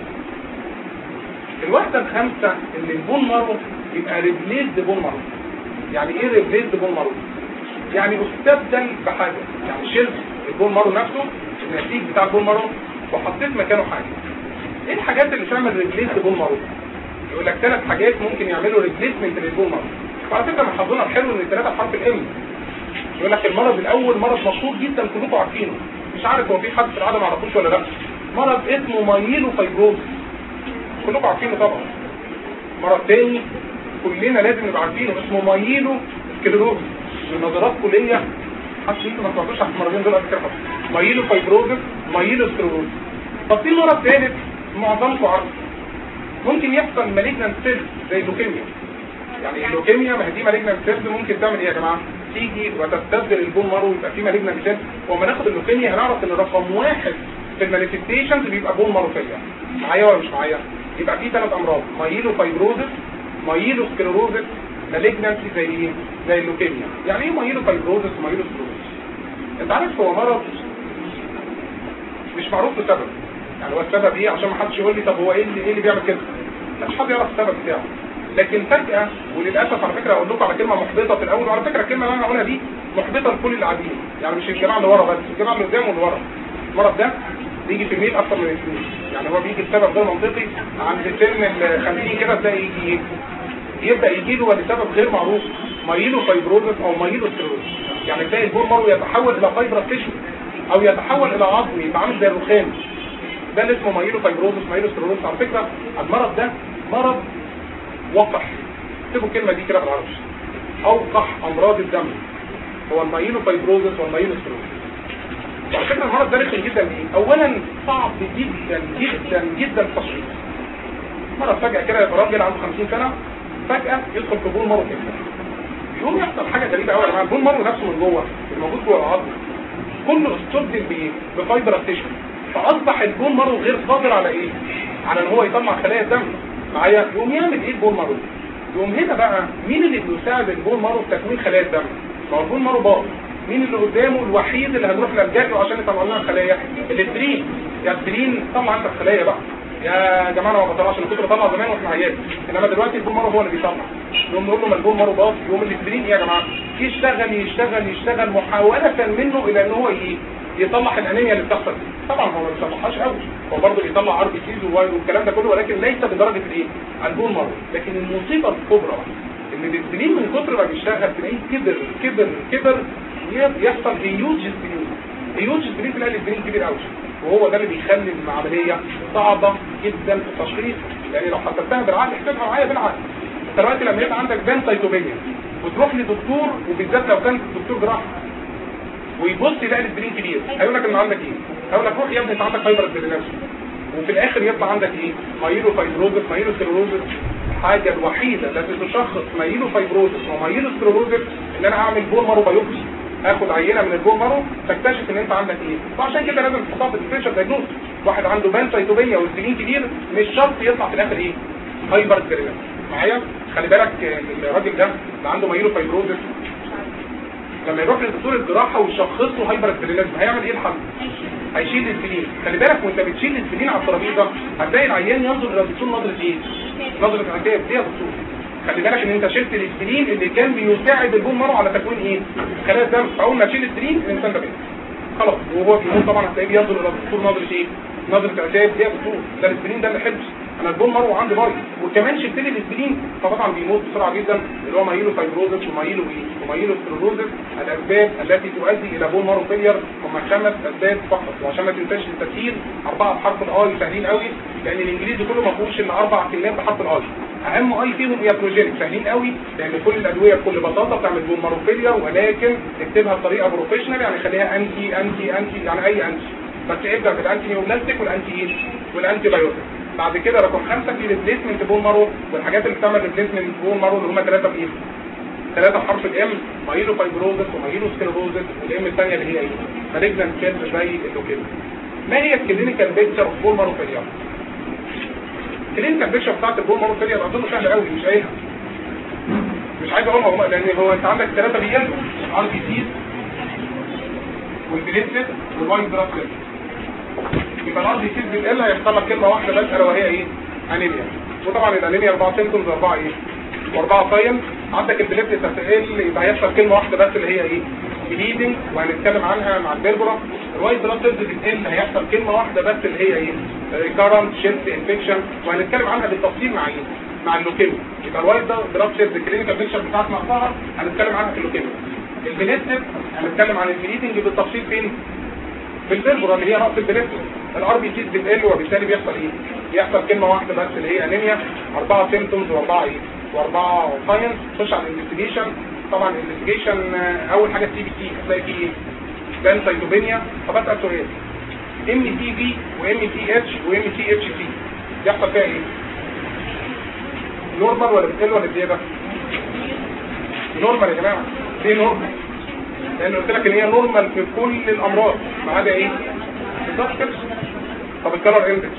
[SPEAKER 1] الواحده الخامسه اللي البون مارو يبقى ريبليسد بون مارو. يعني ايه ريبليسد بون مارو؟ يعني استبدل بحاجه، يعني شلت البون مارو نفسه النسيج بتاع البون مارو وحطيت مكانه حاجه. ايه الحاجات اللي تعمل ريبليسد بون مارو؟ يقول لك ثلاث حاجات ممكن يعملوا ريبليسمنت للبون مارو. وعلى فكره من حظنا الحلو ان الثلاثه بحرف الام. يقول لك المرض الاول مرض مشهور جدا كلكم عارفينه، مش عارف هو في حد في العالم ما يعرفوش ولا لا. مرض اسمه مايلو فايبروز، كلكم عارفينه طبعا. مرض تاني كلنا لازم نبقى عارفينه اسمه مايلو سكليروز. النظرات كليه حتى انتوا ما تعرفوش على المرضين دول قبل كده. مايلو فايبروز، مايلو سكليروز. طب في مرض ثالث معظمكم عارفه، ممكن يحصل مالجنانت سيل زي اللوكيميا. يعني اللوكيميا ما هي دي مالجنانت سيل ممكن تعمل ايه يا جماعه؟ تيجي وتستبدل البون مارو ويبقى في مالجنانت سيل. وما ناخد اللوكيميا هنعرف ان رقم واحد في المانيفستيشنز بيبقى بون مارو فيلير. معايا ولا مش معايا؟ يبقى في ثلاث امراض، مايلو فايبروزس، مايلو سكليروزس، مالجنانسي زي ايه؟ زي اللوكيميا. يعني ايه مايلو فايبروزس ومايلو سكليروزس؟ انت عارف هو مرض مش معروف بسبب. يعني هو السبب ايه؟ عشان ما حدش يقول لي طب هو ايه اللي ايه اللي بيعمل كده؟ مش حد يعرف السبب بتاعه. لكن فجأة وللاسف على فكره اقول لكم على كلمه محبطه في الاول، وعلى فكره الكلمه اللي انا هقولها دي محبطه لكل اللي قاعدين، يعني مش الجماعه اللي ورا بس، الجماعه اللي قدام واللي ورا. المرض ده بيجي في الميل اكتر من الاثنين، يعني هو بيجي بسبب غير منطقي عند سن ال خمسين كده تلاقي يجي يبدا يجي له لسبب غير معروف مايلو فايبروزس او مايلو سكليروز. يعني تلاقي البون مارو يتحول الى فايبرس تيشو او يتحول الى عظم يبقى عامل زي الرخام. ده اللي اسمه مايلو فايبروزس مايلو سكليروز. على فكره المرض ده مرض وقح، اكتبوا الكلمه دي كده بالعربي، اوقح امراض الدم هو المايلو فايبروزس والمايلو سكليروز. وعلى فكره المرض ده رخم جدا ليه؟ اولا صعب جدا جدا جدا التشخيص. مرض فجاه كده يبقى راجل عنده خمسين سنه فجاه يدخل في بون مارو كده، يقوم يحصل حاجه غريبه قوي يا جماعه. البون مارو نفسه من جوه الموجود جوه العظم كله استبدل بايه؟ بفايبر تيشو، فاصبح البون مارو غير قادر على ايه؟ على ان هو يطلع خلايا الدم. معايا؟ يقوم يعمل ايه البون مارو؟ يقوم هنا بقى مين اللي بيساعد البون مارو في تكوين خلايا الدم؟ ما هو البون مارو باظ، مين اللي قدامه الوحيد اللي هنروح نلجأ له عشان يطلع لنا خلايا؟ الاسبرين. يا اسبرين طلع انت الخلايا بقى يا جماعه. انا ما بطلعش، انا كنت بطلع زمان واحنا عيال، انما دلوقتي البون مارو هو اللي بيطلع. يقوم نقول له ما البون مارو باظ، يقوم الاسبرين ايه يا جماعه؟ يشتغل يشتغل يشتغل محاوله منه الى ان هو ايه؟ يطلع الانيميا اللي بتحصل. طبعا هو ما بيطلعهاش قوي، هو برضه بيطلع ار بي سيز والكلام ده كله، ولكن ليس بدرجه الايه؟ البون مارو. لكن المصيبه الكبرى ان الاسبرين من كتر ما بيشتغل تلاقيه كبر كبر كبر يحصل هيوج اسبرين. هيوج اسبرين تلاقي الاسبرين كبير قوي، وهو ده اللي بيخلي العمليه صعبه جدا في التشخيص. يعني لو حسبتها بالعقل احسبها معايا بالعقل. انت دلوقتي لما يبقى عندك بانسايتوبينيا وتروح لدكتور، وبالذات لو كان دكتور جراحه، ويبص يلاقي الاسبرين كبير، هيقول لك ان عندك ايه؟ هيقول لك روح يا ابني انت عندك فايبر اسبرينوس، وفي الاخر يطلع عندك ايه؟ مايلو فايبروزس مايلو سكليروزس. الحاجه الوحيده التي تشخص مايلو فايبروزس ومايلو سكليروزس ان انا اعمل بون مارو بايوبسي، اخد عينه من البون مارو تكتشف ان انت عندك ايه. وعشان كده لازم تحطها في الديفرنشال دايجنوز. واحد عنده بانسايتوبينيا والسبرين كبير مش شرط يطلع في الاخر ايه؟ فايبر اسبرينوس. معايا؟ خلي بالك الراجل ده اللي عنده مايلو فايبروزس لما يروح لدكتور الجراحه ويشخص له هايبرسترينيزم هيعمل ايه الحل؟ هيشيل الاسبرين. خلي بالك وانت بتشيل الاسبرين على الترابيزه هتلاقي العيان ينظر الى الدكتور نظره ايه؟ نظره عتاب. ايه يا دكتور؟ خلي بالك ان انت شلت الاسبرين اللي كان بيساعد البون مارو على تكوين ايه؟ خلايا الدم. فاول ما تشيل الاسبرين الانسان ده بيموت خلاص. وهو بيموت طبعا هتلاقيه بينظر الى الدكتور نظره ايه؟ نظره عتاب. ايه يا دكتور؟ ده الاسبرين ده اللي حبس، انا البون مارو عندي بايظ وكمان شلت لي الاسبرين، فطبعا بيموت بسرعه جدا اللي هو مايلو فايبروزس ومايلو ايه؟ ومايلو سكلروزس. الاسباب التي تؤدي الى بون مارو فيلير هم خمس اسباب فقط، وعشان ما تنساش التفسير اربعه بحرف الاي سهلين قوي لان الانجليزي كله ما فيهوش الا اربع كلمات بحرف الاي. اهم اي فيهم ياتروجينيك سهلين قوي لان كل الادويه بكل بساطه بتعمل بون مارو فيلير، ولكن اكتبها بطريقه بروفيشنال يعني خليها انتي انتي انتي يعني اي انتي، بس ابدا بالانتي نيوبلاستيك والانتي ايه؟ والانتي بايوتيك. بعد كده رقم خمسة في ريبليسمنت بون مارو، والحاجات اللي بتعمل ريبليسمنت بون مارو اللي هم ثلاثه بايه؟ ثلاثه بحرف الام، مايلو فايبروزس ومايلو سكلروزس، والام الثانيه اللي هي ايه؟ مالجنانت كيرف زي اللوكيميا. ما هي الكلينيكال بيكتشر اوف بون مارو فيلير؟ الكلينيكال بيكتشر بتاعت البون مارو فيلير اظن سهله قوي مش قايلها. مش عايز اقولها لان هو انت عندك ثلاثه بيان ار بي سي والبليتلت والوايت بلاد سيل. يبقى الارض يسيب بالقل هيحصل لك كلمه واحده بس الا وهي ايه؟ انيميا. وطبعا الانيميا اربعه سيمبتومز واربعه ايه؟ واربعه ساين. عندك البليتلت هتقل يبقى هيحصل كلمه واحده بس اللي هي ايه؟ بليدنج، وهنتكلم عنها مع البيربرا. الوايت بلاد سيلز بتقل هيحصل كلمه واحده بس اللي هي ايه؟ ريكارنت شيست انفكشن، وهنتكلم عنها بالتفصيل مع ايه؟ مع اللوكيميا. يبقى الوايت بلاد سيلز الكلينيكال بيكتشر بتاعت نقصها هنتكلم عنها في اللوكيميا. البليتلت هنتكلم عن البليدنج بالتفصيل فين؟ في البيربرا اللي هي نقص البليتلت. الار بي سيز بتقل وبالتالي بيحصل ايه؟ بيحصل كلمه واحده بس اللي هي انيميا. اربعه سيمبتومز واربعه ايه؟ واربعه ساينس. خش على الانفستيجيشن. طبعا الانفستيجيشن اول حاجه السي بي سي هتلاقي فيه ايه؟ بانسايتوبينيا. طب اسال سؤال، ام تي في وام تي اتش وام تي اتش سي بيحصل فيها ايه؟ نورمال ولا بتقل ولا زياده؟ نورمال يا جماعه. ليه نورمال؟ لان قلت لك ان هي نورمال في كل الامراض ما عدا ايه؟ بالظبط كده. طب الكلر اندكس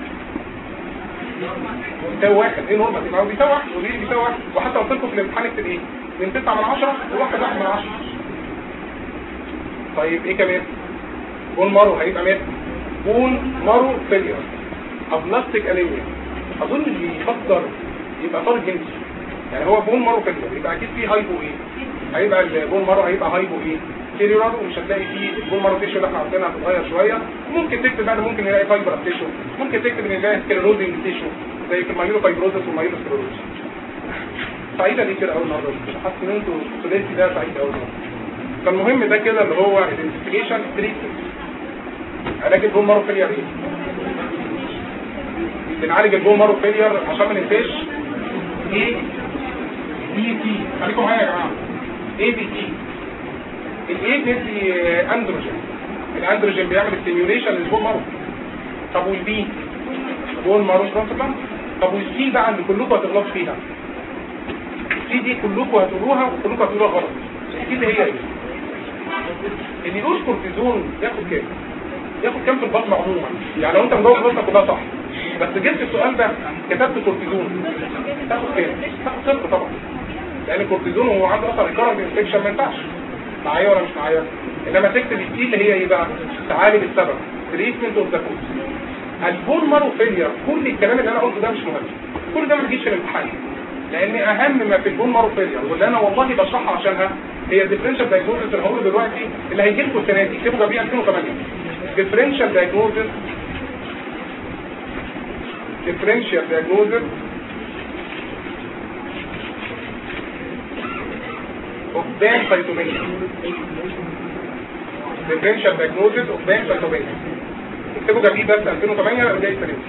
[SPEAKER 1] بيساوي واحد. ايه نورمال؟ يبقى هو بيساوي واحد وليه بيساوي واحد؟ وحتى قلت لكم في الامتحان اكتب ايه؟ من تسعه من عشره وواحد واحد من عشره. طيب ايه كمان؟ بون مارو هيبقى مات. بون مارو فيلير. ابلاستيك انيميا. اظن اللي يفكر يبقى طالب جنسي. يعني هو بون مارو فيلير يبقى اكيد فيه هايبو ايه؟ هيبقى البون مارو هيبقى هايبو ايه؟ سيريورال، ومش هتلاقي فيه البون مارو تيشو اللي احنا عندنا هتتغير شويه. ممكن تكتب بقى ممكن نلاقي فايبر تيشو، ممكن تكتب ان نلاقي سكلروزنج تيشو زي في المايلو فايبروزس والمايلو سكلروزس. سعيده دي كده قوي النهارده، حاسس ان انتوا ستودنتي ده سعيد قوي. فالمهم ده كده اللي هو الانفستيجيشن تريتمنت. علاج البون مارو فيلير ايه؟ بنعالج البون مارو فيلير عشان ما ننساش ايه؟ بي تي. خليكم معايا يا جماعه. اي بي تي. الاي بيدي اندروجين. الاندروجين بيعمل ستيميوليشن للبون مارو. طب والبي؟ بون مارو ترانسبلانت. طب والسي بقى اللي كلكم هتغلطوا فيها. السي دي كلكم هتقولوها وكلكم هتقولوها غلط. السي دي هي ايه؟ اللي يقول كورتيزون ياخد كام؟ ياخد كام في البطن عموما؟ يعني لو انت مجاوب بطنك كلها صح بس جبت السؤال ده كتبت كورتيزون تاخد كام؟ تاخد صفر طبعا، لان الكورتيزون هو عنده اثر ريكارنت انفكشن ما ينفعش. معايا ولا مش معايا؟ انما تكتب السي اللي هي ايه بقى؟ تعالج السبب. تريتمنت اوف ذا كوز. البون مارو فيلير كل الكلام اللي انا قلته ده مش مهم، كل ده ما بيجيش في الامتحان، لان اهم ما في البون مارو فيلير واللي انا والله بشرحها عشانها هي الديفرنشال دايجنوزس اللي هقوله دلوقتي اللي هيجي لكم السنه دي. اكتبوا جنبيه الفين وثمانيه. ديفرنشال دايجنوزس ديفرنشال دايجنوزس اوف بانسايتوبينيا. ديفرنشال دايجنوزس اوف بانسايتوبينيا. اكتبوا جنبيه بس الفين وثمانيه جاي السنه دي.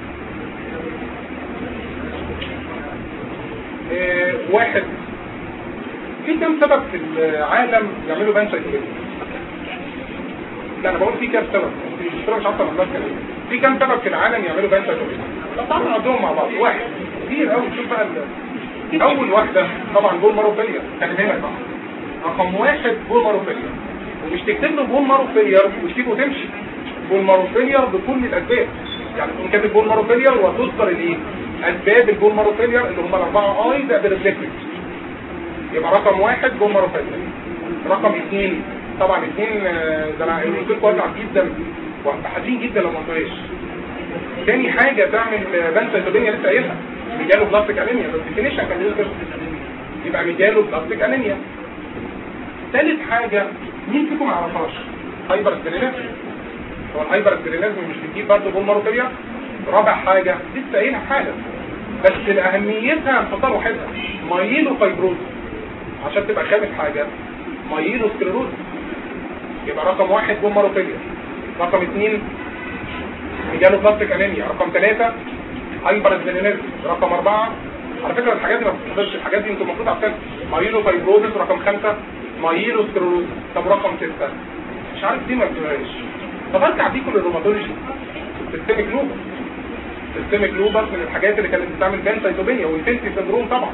[SPEAKER 1] اه واحد، في كم سبب في العالم يعملوا بانسايتوبينيا؟ لا انا بقول في كم سبب، الدكتور مش عارفه المنطقه دي. في كم سبب في العالم يعملوا بانسايتوبينيا؟ طب تعالوا نعدهم مع بعض. واحد كتير قوي. شوف بقى اول واحده طبعا بون مارو فيلير. خلي بالك بقى رقم واحد بون مارو فيلير، ومش تكتب له بون مارو فيلير وتسيبه تمشي. بون مارو فيلير بكل الاسباب، يعني تكون كاتب بون مارو فيلير وتذكر الايه؟ اسباب البون مارو فيلير اللي هم الاربعه اي ده بالريفلكس. يبقى رقم واحد بون مارو فيلير. رقم اثنين طبعا اثنين ده انا قلت لكم وجع جدا وحزين جدا لو ما قلتهاش. تاني حاجه تعمل بانسايتوبينيا لسه قايلها ميجالو بلاستيك انيميا بس الديفينيشن كان بيقول كده يبقى ميجالو بلاستيك انيميا. ثالث حاجه مين فيكم ما يعرفهاش؟ هايبر ستيريليزم. هو الهايبر ستيريليزم مش بتجيب برضه بول ماروتيريا. رابع حاجه لسه قايلها حاجه بس اهميتها انفصال وحدها مايلو فايبروز عشان تبقى خامس حاجه مايلو سكليروز. يبقى رقم واحد بول ماروتيريا، رقم اثنين ميجالو بلاستيك انيميا، رقم ثلاثه هايبر ستيريليزم، رقم اربعه على فكره الحاجات دي ما بتتحفظش، الحاجات دي انتوا المفروض عارفينها مايلو فايبروز، رقم خمسه مايلو سكليروز. طب رقم سته مش عارف دي ما بتبقاش. طب ارجع بيكم للروماتولوجي سيستميك لوبس. سيستميك لوبس من الحاجات اللي كانت بتعمل بانسايتوبينيا والفيلتي سندروم طبعا.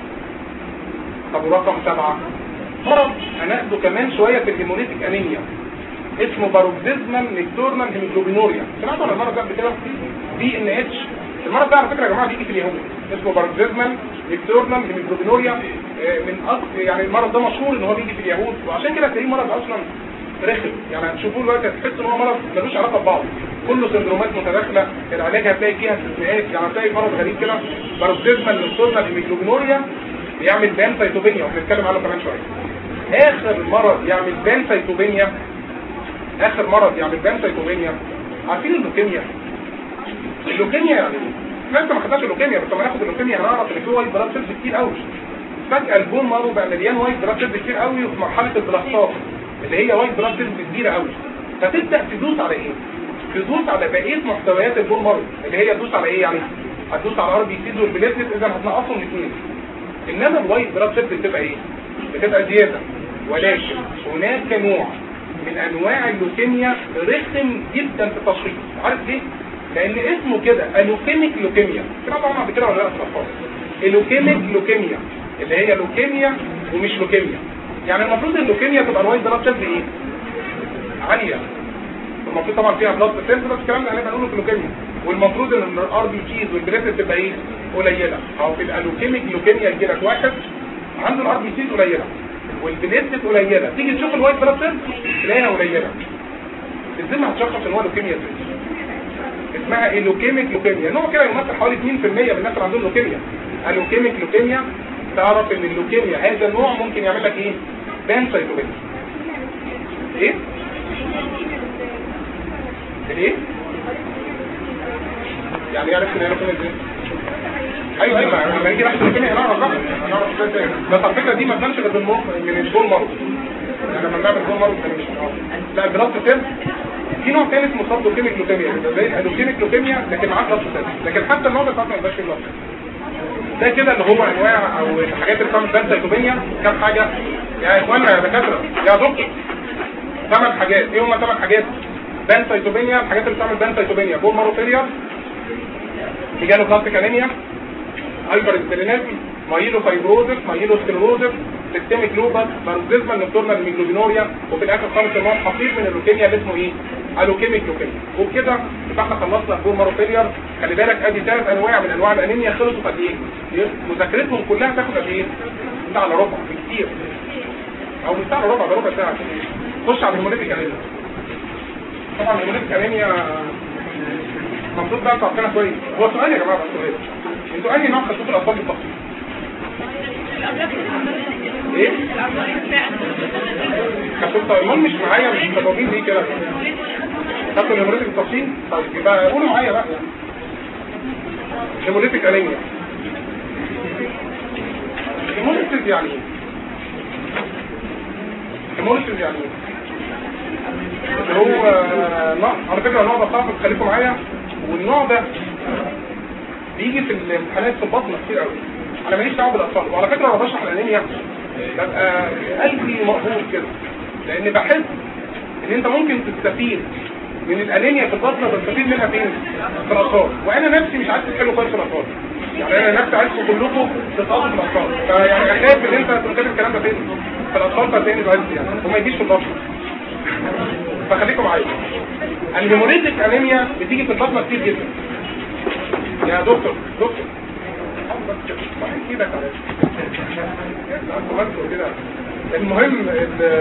[SPEAKER 1] طب ورقم سبعه مرض هناخده كمان شويه في الهيموليتيك انيميا اسمه باروكسيزمال نيكتورنال هيموجلوبينوريا. سمعتوا عن المرض ده قبل كده؟ بي ان اتش. المرض ده على فكره يا جماعه بيجي في اليهود اسمه باروكسيزمال نيكتورنال هيموجلوبينوريا. من اصل يعني المرض ده مشهور ان هو بيجي في اليهود وعشان كده تلاقيه مرض اصلا رخم. يعني هتشوفوه دلوقتي هتحسوا ان هو مرض ملوش علاقه ببعض، كله سندرومات متداخله، العلاج هتلاقي فيها استثناءات. يعني هتلاقي مرض غريب كده باروكسيزمال نيكتورنال هيموجلوبينوريا بيعمل بانسايتوبينيا وهنتكلم عنه كمان شويه. اخر مرض يعمل بانسايتوبينيا اخر مرض يعمل بانسايتوبينيا عارفين اللوكيميا؟ اللوكيميا يعني احنا لسه ما خدناش اللوكيميا بس لما ناخد اللوكيميا هنعرف ان في وايت بلاد سيلز كتير قوي. فجاه البون مارو بقى مليان وايت بلاد سيلز كتير قوي وفي مرحله البلاستات اللي هي وايت بلاد سيلز كبيره قوي، فتبدا تدوس على ايه؟ تدوس على بقيه محتويات البون مارو اللي هي تدوس على ايه يعني؟ هتدوس على ار بي سيز والبليتلت اذا هتنقصهم الاثنين. انما الوايت بلاد سيلز بتبقى ايه؟ بتبقى زياده. ولكن هناك نوع من انواع اللوكيميا رخم جدا في التشخيص. عارف ليه؟ لان اسمه كده اللوكيميك لوكيميا. سمعتوا عنها قبل كده ولا لا في الاطفال؟ اللوكيميك لوكيميا اللي هي لوكيميا ومش لوكيميا. يعني المفروض اللوكيميا تبقى الوايت بلاد سيلز ايه؟ عاليه. المفروض طبعا فيها بلاد سيلز بس الكلام ده هنبقى نقوله في اللوكيميا. والمفروض ان الار بي تيز والبليتلت تبقى ايه؟ قليله. او في اللوكيميك لوكيميا يجي لك واحد عنده الار بي تيز قليله والبليتلت قليله، تيجي تشوف الوايت بلاد سيلز تلاقيها قليله. ازاي هتشخص ان هو لوكيميا ازاي؟ اسمها اللوكيميك لوكيميا. نوع كده يمثل حوالي اثنين بالمية من الناس اللي عندهم لوكيميا. اللوكيميك لوكيميا تعرف ان اللوكيميا هذا النوع ممكن يعمل لك ايه؟ بانسايتوبينيا. ايه؟ ايه؟ يعني يعرف ان هي لوكيميا ازاي؟ ايوه ايوه لما يجي نحسب اللوكيميا هنعرف بقى هنعرف ازاي. بس على فكره دي ما تبانش غير من البول مارو. يعني لما بنعمل بول مارو مش لا البلاد سيلز. في نوع ثالث اسمه سب لوكيميك لوكيميا زي اللوكيميك لوكيميا لكن معاه بلاد سيلز. لكن حتى النوع ده ساعات ما يبقاش فيه بلاد. ده كده اللي هو انواع او الحاجات اللي بتعمل بانسايتوبينيا. كام حاجه يا اخوانا يا دكاتره يا دكتور؟ ثمان حاجات. ايه هم ثمان حاجات بانسايتوبينيا؟ الحاجات اللي بتعمل بانسايتوبينيا بول ماروتيريا، ميجالو بلاستيك انيميا، هايبر ستيرينيزم، مايلو فايبروزس، مايلو سكليروزس، سيستميك لوبس، باروكسيزمال نيكتورنال هيموجلوبينوريا، وفي الاخر خالص النوع الخطير من اللوكيميا اللي اسمه ايه؟ اللوكيميك لوكيميا. وبكده يبقى احنا خلصنا البول ماروتيريا. خلي بالك ادي ثلاث انواع من انواع الانيميا خلصوا قد ايه؟ مذاكرتهم كلها تاخد قد ايه؟ ساعه الا ربع كتير. او من ساعه الا ربع لربع ساعه. خش على الهيموليتيك انيميا. طبعا الهيموليتيك انيميا المفروض بقى تعرفينها كويس. هو سؤال يا جماعه بس سؤال. انتوا انهي نوع خدتوه في الاطفال بالتفصيل؟ ايه؟ خدتوا المهم مش معايا مش متابعين ليه كده؟ خدتوا الهيموليتيك بالتفصيل؟ طيب يبقى قولوا معايا بقى. هيموليتيك انيميا. هيموليتيك يعني ايه؟ هيموليتيك يعني ايه؟ اللي هو نوع على فكره النوع ده صعب تخليكم معايا. والنوع ده بيجي في الامتحانات في البطن كتير قوي. انا ماليش دعوه بالاطفال. وعلى فكره انا بشرح الانيميا ببقى قلبي مقبول كده لان بحس ان انت ممكن تستفيد من الانيميا في البطن وتستفيد منها فين؟ في الاطفال. وانا نفسي مش عايز تحلوا كويس في الاطفال. يعني انا نفسي عايزكم كلكم تتقاطعوا في الاطفال. فيعني اخاف ان انت تنتبه الكلام ده فين؟ في الاطفال فتاني العز يعني وما يجيش في البطن. فخليكم معايا. الهيموليتيك انيميا بتيجي في البطن كتير جدا. يا دكتور دكتور ايدك على كده المهم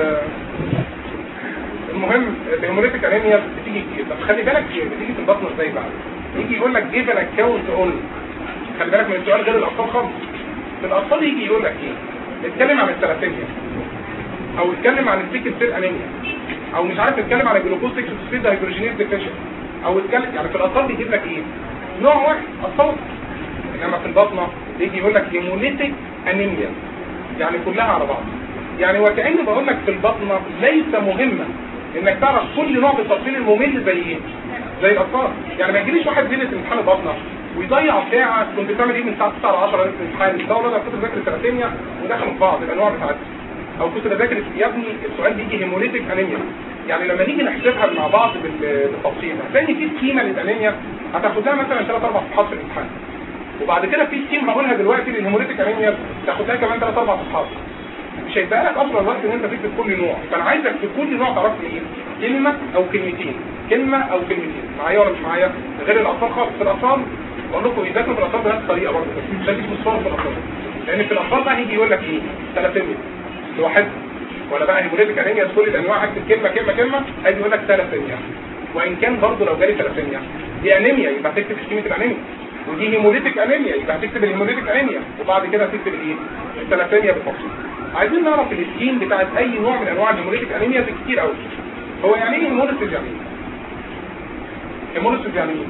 [SPEAKER 1] المهم الهيموليتيك انيميا بتيجي كتير. طب خلي بالك بتيجي في البطن ازاي بقى؟ يجي يقول لك جيب ان اكونت اون. خلي بالك من السؤال غير الاطفال خالص. في الاطفال يجي يقول لك ايه؟ اتكلم عن الثلاثيميا او اتكلم عن السيكل سيل انيميا او مش عارف اتكلم عن الجلوكوز ستة فوسفيد هيدروجينيز ديفيشن او اتكلم يعني في الاطفال بيجيب لك ايه؟ نوع واحد اطفال. انما في البطنه يجي يقول لك هيموليتيك انيميا يعني كلها على بعض. يعني وكأني بقول لك في البطنه ليس مهما انك تعرف كل نوع بالتفصيل الممل زي ايه؟ زي الاطفال. يعني ما يجيليش واحد ليله امتحان البطنه ويضيع ساعه كنت بتعمل ايه من الساعه تسعة ل عشرة ليله الامتحان، ده ولا كنت بذاكر الثلاثيميا ودخلوا في بعض الانواع بتاعتها، او كنت بذاكر يا ابني السؤال بيجي هيموليتيك انيميا. يعني لما نيجي نحسبها مع بعض بالتفصيل هتلاقي في سكيمه للانيميا هتاخد لها مثلا ثلاث اربع صفحات في الامتحان، وبعد كده في سكيم هقولها دلوقتي للهيموليتيك انيميا تاخد لها كمان ثلاث اربع صفحات. مش هيبقى لك اصلا الوقت ان انت تكتب كل نوع، فانا عايزك في كل نوع تعرف لي ايه؟ كلمه او كلمتين، كلمه او كلمتين، معايا ولا مش معايا؟ غير الاطفال خالص. في الاطفال بقول لكم يذاكروا في الاطفال بنفس الطريقه برضه، مش لازم تصوروا في الاطفال، لان في الاطفال بقى هيجي يقول لك ايه؟ ثلاثيميا لوحدها ولا بقى هيموليتيك انيميا كل الانواع هكتب كلمه كلمه كلمه هيجي يقول لك ثلاثيميا. وان كان برضه لو جالي ثلاثيميا دي انيميا يبقى هتكتب سكيمه الانيميا، ودي هيموليتيك انيميا يبقى هتكتب الهيموليتيك انيميا، وبعد كده هتكتب الايه؟ الثلاثيميا بالتفصيل. عايزين نعرف السكيم بتاعت اي نوع من انواع الهيموليتيك انيميا دي كتير قوي. هو يعني ايه هيموليسيس؟ يعني ايه هيموليسيس؟ يعني ايه؟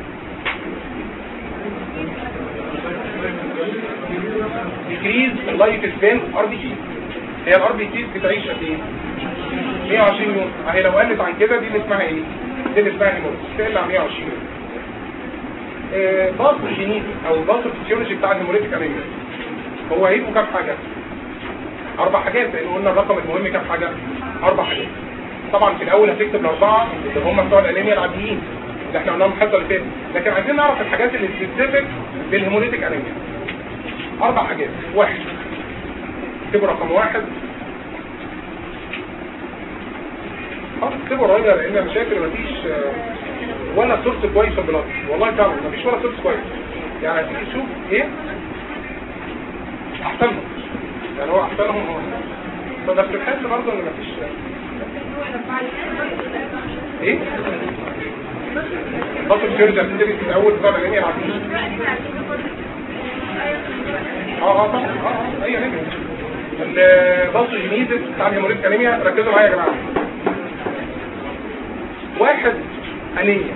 [SPEAKER 1] ديكريز اللايف سبان ار بي سي. هي الار بي سي بتعيش قد ايه؟ مية وعشرين يوم. اهي لو قلت عن كده دي اللي اسمها ايه؟ دي اللي اسمها هيموليسيس، تقل عن مية وعشرين يوم. آه باثوجينيز او باثوفيسيولوجي بتاع الهيموليتيك انيميا هو هيبقوا كام حاجه؟ اربع حاجات، لان قلنا الرقم المهم كام حاجه؟ اربع حاجات. طبعا في الاول هتكتب الاربعه اللي هم بتوع الانيميا العاديين اللي احنا قلناهم الحصه اللي فاتت، لكن عايزين نعرف الحاجات اللي سبيسيفيك للهيموليتيك انيميا. اربع حاجات. واحد، اكتبوا رقم واحد. اه اكتبوا الراجل، لان انا شايف ان مفيش ولا سورس كويس في البلاد، والله فعلا مفيش ولا سورس كويس. يعني هتيجي تشوف ايه احسنهم، يعني هو احسنهم هو فده في الحس برضه ان مفيش ايه بطل جيرجا بتدرس في الاول بتاع الانيميا العادية. اه اه طبعا اه اي انيميا. الباثوجينيز بتاع الهيموليتيك انيميا ركزوا معايا يا جماعه. واحد انيميا،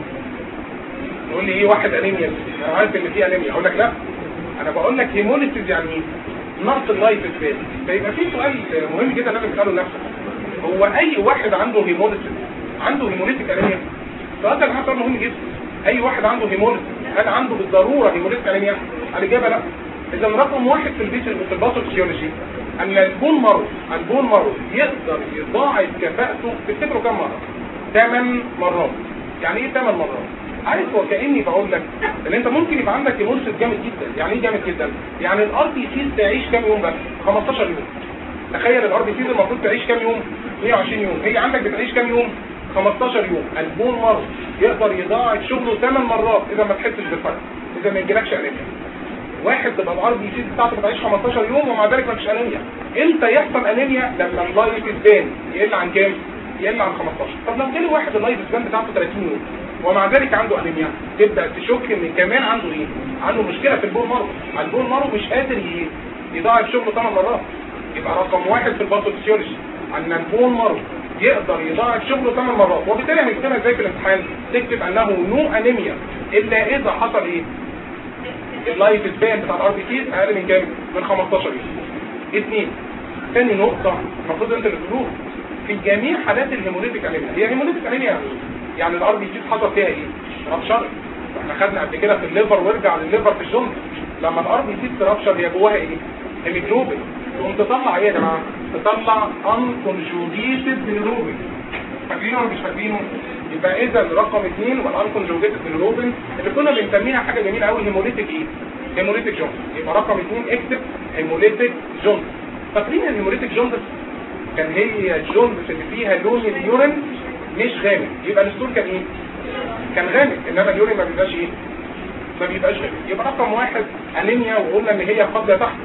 [SPEAKER 1] تقول لي ايه واحد انيميا؟ انا عارف ان في انيميا. اقول لك لا، انا بقول لك هيموليسيس يعني ايه؟ نقص اللايف سبان. فيبقى في سؤال مهم جدا لازم تساله لنفسك، هو اي واحد عنده هيموليسيس عنده هيموليتيك انيميا؟ السؤال ده كمان مهم جدا. اي واحد عنده هيموليسيس هل عنده بالضروره هيموليتيك انيميا؟ الاجابه لا. اذا رقم واحد في البيت في الباثوفيسيولوجي ان البون مارو البون مارو يقدر يضاعف كفاءته. تفتكروا كم مره؟ ثمان مرات. يعني ايه ثمان مرات؟ عارف وكاني بقول لك ان انت ممكن يبقى عندك هيموليسيس جامد جدا. يعني ايه جامد جدا؟ يعني الار بي سي تعيش كام يوم بس؟ خمستاشر يوم. تخيل الار بي سي المفروض تعيش كام يوم؟ مية وعشرين يوم. هي عندك بتعيش كام يوم؟ خمستاشر يوم. البون مارو يقدر يضاعف شغله ثمان مرات اذا ما تحسش بالفرق، اذا ما يجيلكش انيميا. واحد تبقى الار بي سي بتاعته بتعيش خمستاشر يوم ومع ذلك ما فيش انيميا. امتى يحصل انيميا؟ لما اللايف سبان يقل عن كام؟ يقل عن خمستاشر. طب لو جالي واحد اللايف سبان بتاعته ثلاثين يوم ومع ذلك عنده انيميا، تبدا تشك ان كمان عنده ايه؟ عنده مشكله في البون مارو. البون مارو مش قادر يضاعف شغله ثمان مرات. يبقى رقم واحد في الباثوفيسيولوجي ان البون مارو يقدر يضاعف شغله ثمان مرات. وبالتالي هنكتبها ازاي في الامتحان؟ تكتب انه نو انيميا الا اذا حصل ايه؟ اللايف سبان بتاع الار بي سي اقل من كام؟ من خمستاشر يوم. اثنين، ثاني نقطه المفروض انت اللي تقولوها في جميع حالات الهيموليتيك انيميا. هي هيموليتيك انيميا يعني الار بي سي حصل فيها ايه؟ رابشر. احنا خدنا قبل كده في الليفر وارجع للليفر في الجنب. لما الار بي سي ترابشر هي جواها ايه؟ هيموجلوبين. تقوم تطلع ايه يا جماعه؟ تطلع ان كونجوجيتد بيليروبين. فاكرينه ولا مش فاكرينه؟ يبقى اذا رقم اثنين والان كونجوجيتد بيليروبين اللي كنا بنسميها حاجه جميله قوي هيموليتيك ايه؟ هيموليتيك جونز. يبقى رقم اثنين اكتب هيموليتيك جونز. فاكرين الهيموليتيك جونز كان هي الجونز اللي فيها لون اليورين مش غامق، يبقى الستول كان ايه؟ كان غامق، انما اليورين ما بيبقاش ايه؟ ما بيبقاش غامق. يبقى رقم واحد انيميا وقلنا ان هي قبل تحت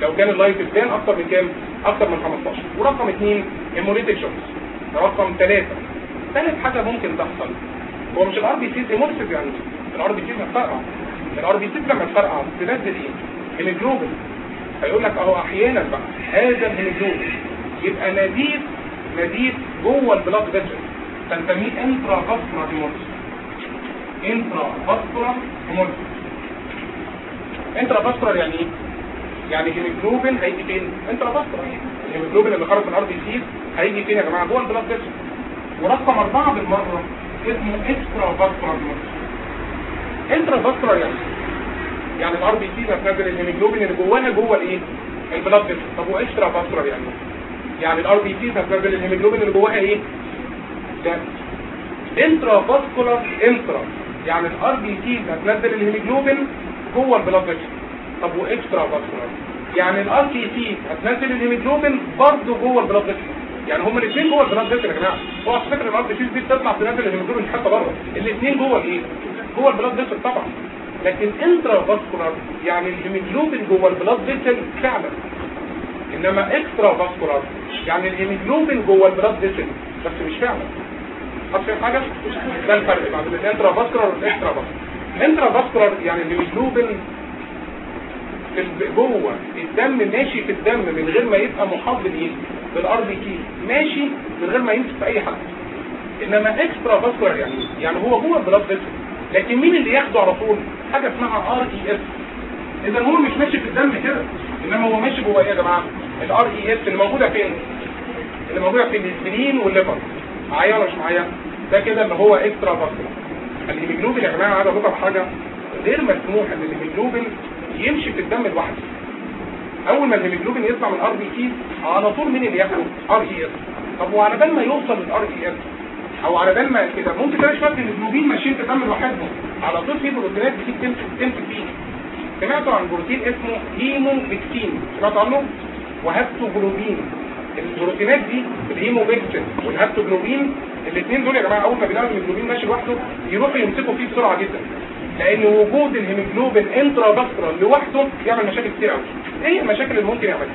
[SPEAKER 1] لو كان اللايف سبان اكتر من كام؟ اكتر من خمستاشر. ورقم اثنين هيموليتيك جونز. رقم ثلاثة ثالث حاجه ممكن تحصل هو مش الار بي سيز هيموليتيك، يعني الار بي سيز هتفرقع. الار بي سيز لما تفرقع تنزل ايه؟ هيموجلوبين. هيقول لك اهو احيانا بقى هذا الهيموجلوبين يبقى نزيف نزيف جوه البلاد فيسل، فنسميه انترا فاسكولار هيموليتيك. انترا فاسكولار هيموليتيك. انترا فاسكولار يعني ايه؟ يعني الهيموجلوبين هيجي فين؟ انترا فاسكولار. الهيموجلوبين اللي خرج من الار بي سيز هيجي فين يا جماعه؟ جوه البلاد فيسل. ورقم أربعة بالمره اسمه اكسترا فاسكولار هيموليتيك. انترا فاسكولار يعني يعني الار بي سي هتنزل الهيموجلوبين اللي جواها جوه الايه؟ البلاد فيسل. طب واكسترا فاسكولار يعني يعني الار بي سي هتنزل الهيموجلوبين اللي جواها ايه؟ ده انترا فاسكولار. انترا يعني الار بي سي هتنزل الهيموجلوبين جوه البلاد فيسل. طب واكسترا فاسكولار يعني الار بي سي هتنزل الهيموجلوبين برضه جوه البلاد فيسل. يعني هما الاثنين جوه البلاد فيسل يا جماعه. هو على فكره الار بي سي دي بتطلع تنزل الهيموجلوبين حتى بره، الاثنين جوه الايه؟ جوه البلاد فيسل طبعا. لكن انترا فاسكولار يعني الهيموجلوبين جوه البلاد فيسل فعلا، انما اكسترا فاسكولار يعني الهيموجلوبين جوه البلاد فيسل بس مش فعلا. فاهم حاجه؟ ده الفرق بين الانترا فاسكولار والاكسترا فاسكولار. انترا فاسكولار يعني الهيموجلوبين جوه الدم ماشي في الدم من غير ما يبقى محاط بالايه؟ بالار بي سي، ماشي من غير ما يمسك في اي حد. انما اكسترا فاسكولار يعني يعني هو جوه البلاد فيسل، لكن مين اللي ياخده على طول؟ حاجه اسمها ار اي اس. اذا هو مش ماشي في الدم كده، انما هو ماشي جوه ايه يا جماعه؟ الار اي اس اللي موجوده فين؟ اللي موجوده في السبلين والليفر. معايا ولا مش معايا؟ ده كده اللي هو اكسترا فاسكولار. الهيموجلوبين يا جماعه عايز اقول لكم حاجه غير مسموح ان الهيموجلوبين يمشي في الدم لوحده. اول ما الهيموجلوبين يطلع من الار بي سي على طول مين اللي ياخده؟ ار اي اس. طب وعلى بال ما يوصل للار اي اس او على بال ما كده ممكن تلاقي شويه الهيموجلوبين ماشيين في الدم لوحدهم، على طول في بروتينات بتيجي تمسك تمسك فيه. سمعتوا عن بروتين اسمه هيموبكتين؟ سمعتوا عنه؟ وهابتوجلوبين. البروتينات دي الهيموبكتين والهابتوجلوبين الاثنين دول يا جماعه اول ما بيلاقوا الهيموجلوبين ماشي لوحده يروحوا يمسكوا فيه بسرعه جدا، لان وجود الهيموجلوبين انترا فاسكولار لوحده يعمل مشاكل كتير قوي. ايه المشاكل اللي ممكن يعملها؟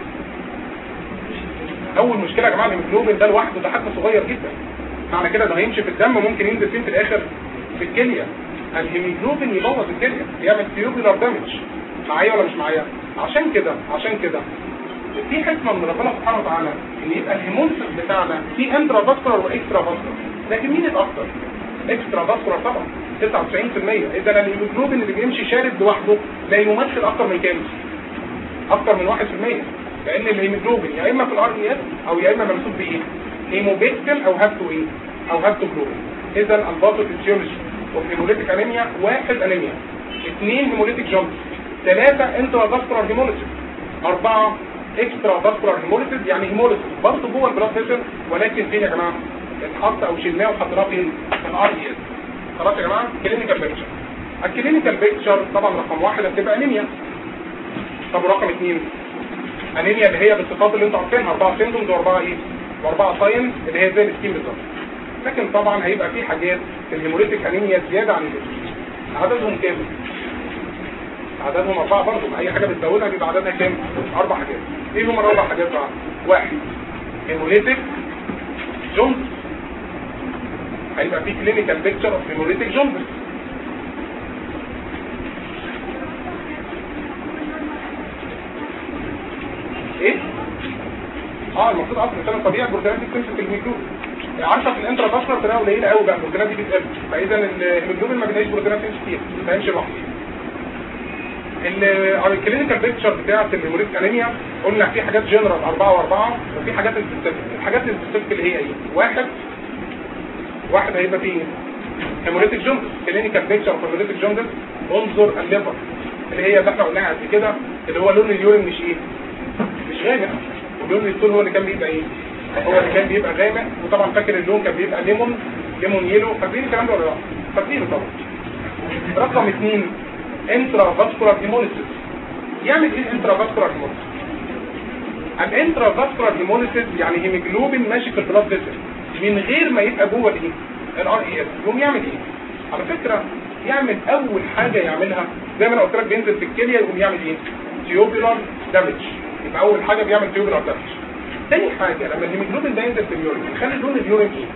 [SPEAKER 1] اول مشكله يا جماعه الهيموجلوبين ده لوحده ده حجمه صغير جدا، معنى كده ده هيمشي في الدم ممكن ينزل فين في الاخر؟ في الكليه. الهيموجلوبين يبوظ الكليه، يعمل تيوبولار دامج. معايا ولا مش معايا؟ عشان كده عشان كده في حكمه من ربنا سبحانه وتعالى ان يبقى الهيموليسيس بتاعنا في انترا فاسكولار واكسترا فاسكولار. لكن مين الاكثر؟ اكسترا فاسكولار طبعا تسعة وتسعين في المية. اذا الهيموجلوبين اللي بيمشي شارد لوحده لا يمثل اكثر من كام؟ اكثر من واحد في المية، لان الهيموجلوبين يا اما في الار اي اس او يا اما ممسوك بايه؟ هيموبكتين او هابتو ايه؟ او هابتوجلوبين. اذا الباثوفيسيولوجي والهيموليتيك انيميا واحد انيميا، اثنين هيموليتيك جامب، ثلاثة انترا فاسكولار هيموليسيس، أربعة اكسترا فاسكولار هيموليسيس يعني هيموليسيس برضه جوه البلاد فيسل ولكن فين يا جماعه؟ اتحط او شلناه وحطيناه فين؟ في الار اي اس. خلاص يا جماعه؟ كلينيكال بيكتشر. الكلينيكال بيكتشر طبعا رقم واحد هتبقى انيميا. طب رقم اثنين انيميا اللي هي بالصفات اللي انتوا عارفينها اربعه سيمبتومز واربعه ايه؟ واربعه ساينز اللي هي زي السكيم بالظبط. لكن طبعا هيبقى في حاجات في الهيموليتيك انيميا زياده عن اللزوم. عددهم كام؟ عددهم اربعه برضه، اي حاجه بتزودها بيبقى عددها كام؟ اربع حاجات. ايه هم الاربع حاجات بقى؟ واحد هيموليتيك جوندس، هيبقى في كلينيكال بيكتشر اوف هيموليتيك جوندس. ايه؟ اه المفروض اصلا الانسان الطبيعي البروتينات دي بتمسك في الهيموجلوبين. عارفه في الانترا فاسكولار بتبقى قليله قوي بقى، البروتينات دي بتقل، فاذا الهيموجلوبين ما بيلاقيش بروتينات تمشي فيها، ما يمشي لوحده. الكلينيكال بيكتشر بتاعت الهيموليتيك انيميا قلنا في حاجات جنرال اربعه واربعه وفي حاجات سبيسيفيك. الحاجات السبيسيفيك اللي هي ايه؟ واحد واحد هيبقى فيه هيموليتيك جوندس. كلينيكال بيكتشر اوف هيموليتيك جوندس انظر الليفر اللي هي اللي احنا قلناها قبل كده، اللي هو لون اليورين مش ايه؟ مش غامق، ولون الستول هو اللي كان بيبقى ايه؟ هو اللي كان بيبقى غامق. وطبعا فاكر اللون كان بيبقى ليمون ليمون يلو، فاكرين الكلام ده ولا لا؟ فاكرينه طبعا. رقم اثنين انترا فاسكولار هيموليسيس. يعمل ايه الانترا فاسكولار هيموليسيس؟ الانترا فاسكولار هيموليسيس يعني هيموجلوبين ماشي في البلاد فيسل من غير ما يبقى جوه الايه؟ الار اي اس. يقوم يعمل ايه؟ على فكره يعمل اول حاجه يعملها زي ما انا قلت لك بينزل في الكليه، يقوم يعمل ايه؟ تيوبولار دامج. يبقى اول حاجه بيعمل تيوبولار دامج. تاني حاجه لما الهيموجلوبين ده ينزل في اليورين يخلي لون اليورين ايه؟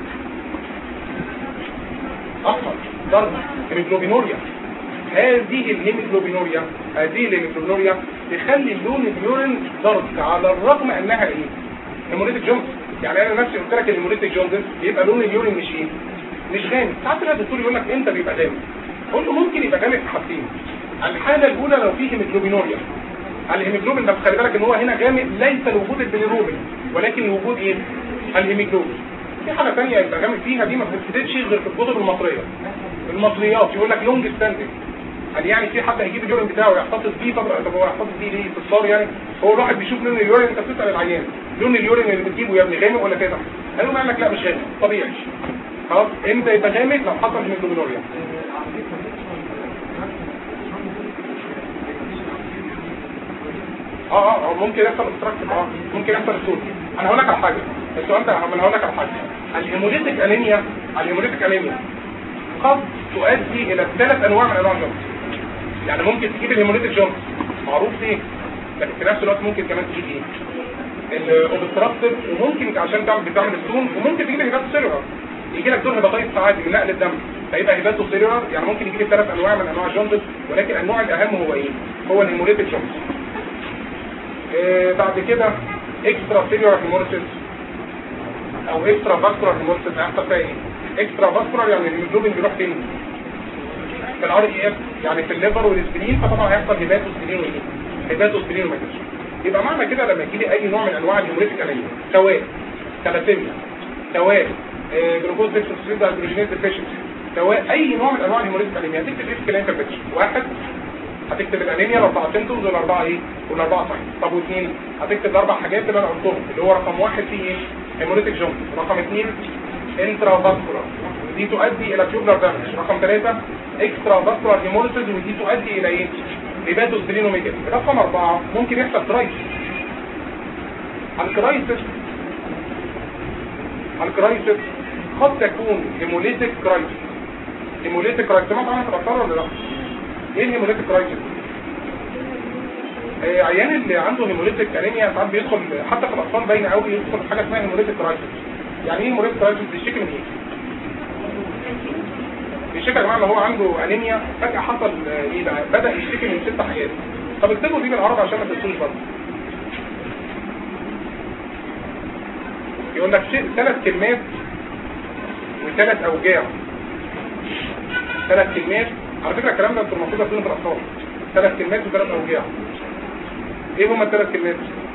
[SPEAKER 1] اصفر ضرب هيموجلوبينوريا. هذه الهيموجلوبينوريا هذه الهيموجلوبينوريا تخلي لون اليورين ضرب على الرغم انها ايه؟ هيموليتيك جوندس. يعني انا نفسي قلت لك الهيموليتيك جوندس بيبقى لون اليورين مش ايه؟ مش غامق. ساعات الدكتور يقول لك امتى بيبقى غامق؟ قول له ممكن يبقى غامق في حاجتين. الحاله الاولى لو فيه هيموجلوبينوريا، الهيموجلوبين ده خلي بالك ان هو هنا غامق ليس لوجود البيليروبين ولكن لوجود ايه؟ الهيموجلوبين. في حاله ثانيه يبقى غامق فيها دي ما بتتكتبش غير في الكتب المصريه. المصريات يقول لك لونج ستاندنج. قال يعني في حد هيجيب اليورين بتاعه ويحتفظ بيه. طب طب هو يحتفظ بيه ليه؟ اتصال يعني. هو الواحد بيشوف لون اليورين، انت بتسال العيان لون اليورين اللي بتجيبه يا ابني غامق ولا فاتح؟ قال له قال لك لا مش غامق طبيعي. خلاص امتى يبقى غامق؟ لو حصل هيموجلوبينوريا. اه اه ممكن يحصل استراكشن. اه ممكن يحصل الصوت. انا هقول لك على حاجه. السؤال ده انا هقول لك على حاجه. الهيموليتيك انيميا الهيموليتيك انيميا قد تؤدي الى ثلاث انواع من انواع الجونز. يعني ممكن تجيب الهيموليتيك جونز معروف ايه، لكن في نفس الوقت ممكن كمان تجيب ايه؟ الاوبستراكتيف، وممكن عشان تعمل بتعمل ستون، وممكن تجيب الهيباتو سيلولار يجي لك دور هيباتايتس عادي من نقل الدم فيبقى هيباتو سيلولار. يعني ممكن يجيب ثلاث انواع من انواع الجونز، ولكن النوع الاهم هو ايه؟ هو الهيموليتيك جونز. آه بعد كده اكسترا سيلولار هيموليسيس او اكسترا فاسكولار هيموليسيس. هيحصل فيها ايه؟ اكسترا فاسكولار يعني الهيموجلوبين بيروح فين؟ في الار اي اف، يعني في الليفر والسبلين. فطبعا هيحصل هيباتو سبلين وايه؟ هيباتو سبلين وماتش. يبقى معنى كده لما يجي لي اي نوع من انواع الهيموليتيك انيميا سواء ثلاثيميا سواء جلوكوز ديفيشنسي هيدروجينيز ديفيشنسي سواء اي نوع من انواع الهيموليتيك انيميا هتكتب ايه في كلينيكال بيكتشر؟ واحد هتكتب الانيميا الاربع سيمتومز والاربعه ايه؟ والاربعه ساين. طب واثنين هتكتب الاربع حاجات اللي انا قلتهم اللي هو رقم واحد فيه ايه؟ هيموليتيك جونز. رقم اثنين انترا فاسكولار دي تؤدي الى تيوبلر دامج. رقم ثلاثة اكسترا فاسكولار هيموليسيس ودي تؤدي الى ايه؟ هيباتو سبلينوميجالي. رقم أربعة ممكن يحصل كرايسيس. الكرايسيس الكرايسيس قد تكون هيموليتيك كرايسيس. هيموليتيك كرايسيس سمعت عنها في الاطفال ولا لا؟ ايه الهيموليتيك كرايسيس؟ آه عيان اللي عنده هيموليتيك انيميا ساعات بيدخل حتى في الاطفال باينه قوي يدخل في حاجه اسمها هيموليتيك كرايسيس. يعني ايه هيموليتيك كرايسيس؟ بيشتكي من ايه؟ بيشتكي يا جماعه ان هو عنده انيميا فجاه حصل ايه بقى؟ بدا يشتكي من ست حاجات. طب اكتبوا دي بالعربي عشان ما تنسوش برضه. يقول لك ثلاث كلمات وثلاث اوجاع. ثلاث كلمات على فكره الكلام ده انتوا المفروض تقولوا في الاطفال. ثلاث كلمات وثلاث اوجاع. ايه هما الثلاث كلمات؟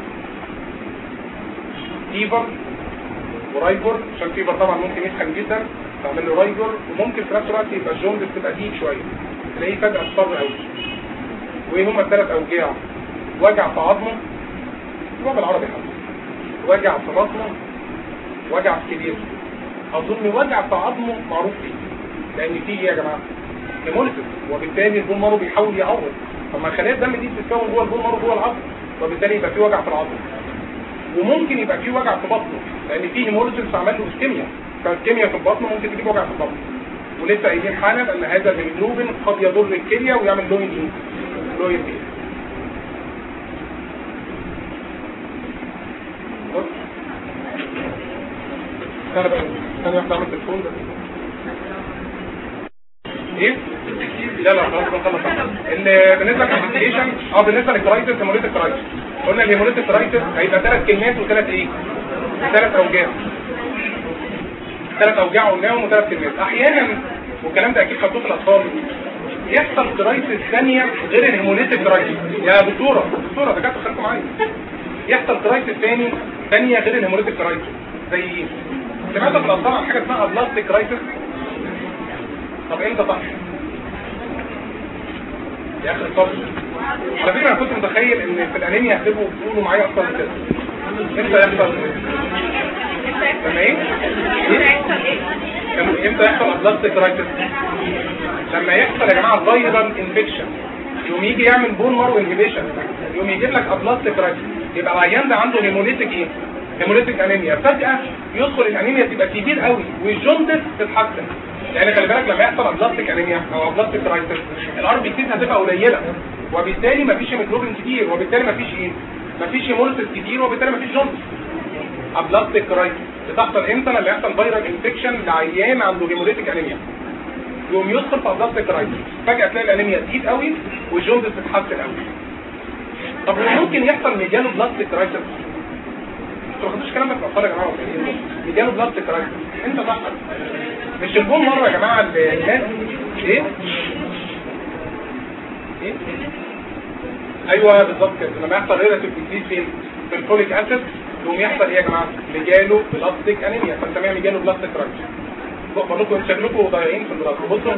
[SPEAKER 1] فيفر ورايجور، عشان فيفر طبعا ممكن يسخن جدا تعمل له رايجور، وممكن في نفس الوقت يبقى الجوندس تبقى ديك شويه تلاقيه فجاه اصفر قوي. وايه هما الثلاث اوجاع؟ وجع في عظمه، هو بالعربي حتى وجع في بطنه، وجع في كبير. اظن وجع في عظمه معروف ليه، لان فيه ايه يا جماعه؟ هيموليسيس، وبالتالي البون مارو بيحاول يعوض. طب ما خلايا الدم دي بتتكون جوه البون مارو جوه العظم، وبالتالي يبقى فيه وجع في العظم. وممكن يبقى فيه وجع في بطنه لان فيه هيموليسيس عمل له اسكيميا، فالكيمياء في البطن ممكن تجيب وجع في البطن. ولسه قايلين حالا ان هذا الهيموجلوبين قد يضر الكليه ويعمل لوين ايه؟ لوين ايه؟ استنى بقى استنى واحده اعمل تليفون ده. ايه؟ لا لا خلاص بنخلص. اللي بالنسبه للكونستيشن اه بالنسبه للكرايتس هيموليتيك كرايتس قلنا الهيموليتيك كرايتس هيبقى ثلاث كلمات وثلاث ايه؟ ثلاث اوجاع. ثلاث اوجاع قلناهم وثلاث كلمات. احيانا والكلام ده اكيد خدوه في الاطفال يحصل كرايسيس ثانيه غير الهيموليتيك كرايسيس. يا دكتوره دكتوره ده كانت خدتوا معايا. يحصل كرايسيس ثاني ثانيه غير الهيموليتيك كرايسيس. زي ايه؟ سمعت في الاطفال عن حاجه اسمها بلاستيك كرايسيس. طب امتى صح؟ يا اخي الصبر. على فكره انا كنت متخيل ان في الانيميا هتبقوا بتقولوا معايا اكتر من كده. امتى يحصل؟ لما ايه؟ امتى يحصل بلاستيك كرايسيس؟ لما يحصل يا جماعه فايرال انفكشن يوم يجي يعمل بون مارو انهبيشن يوم يجيب لك ابلاستيك كرايسيس. يبقى العيان ده عنده هيموليتيك ايه؟ هيموليتيك انيميا. فجاه يدخل الانيميا تبقى كبير قوي والجوندس تتحسن. يعني خلي بالك لما يحصل ابلاستيك انيميا او ابلاستيك كرايسيس الار بي سيز هتبقى قليله وبالتالي مفيش هيموجلوبين كتير وبالتالي مفيش ايه؟ مفيش هيموليسيس كتير وبالتالي مفيش جوندس. ابلاستيك كرايسيس بتحصل امتى؟ لما يحصل فيرال انفكشن لعيان عنده هيموليتيك انيميا، يقوم يدخل في ابلاستيك كرايسيس، فجاه تلاقي الانيميا تزيد قوي والجوندس تتحسن قوي. طب ممكن يحصل ميجانو بلاستيك كرايسيس؟ انتوا ما خدتوش الكلام ده في الاطفال يا جماعه ولا ايه؟ ميجانو بلاستيك كرايسيس انت تحصل مش الجون مره يا جماعه الناس ايه؟ ايه؟ ايوه بالظبط كده، لما يحصل ريلاتيف ديزيز فين؟ في الفوليك اسيد يقوم يحصل ايه يا جماعه؟ ميجانو بلاستيك انيميا، فنسميها ميجانو بلاستيك كرايسيس. بقول لكم شكلكم ضايعين في الدراسه. بصوا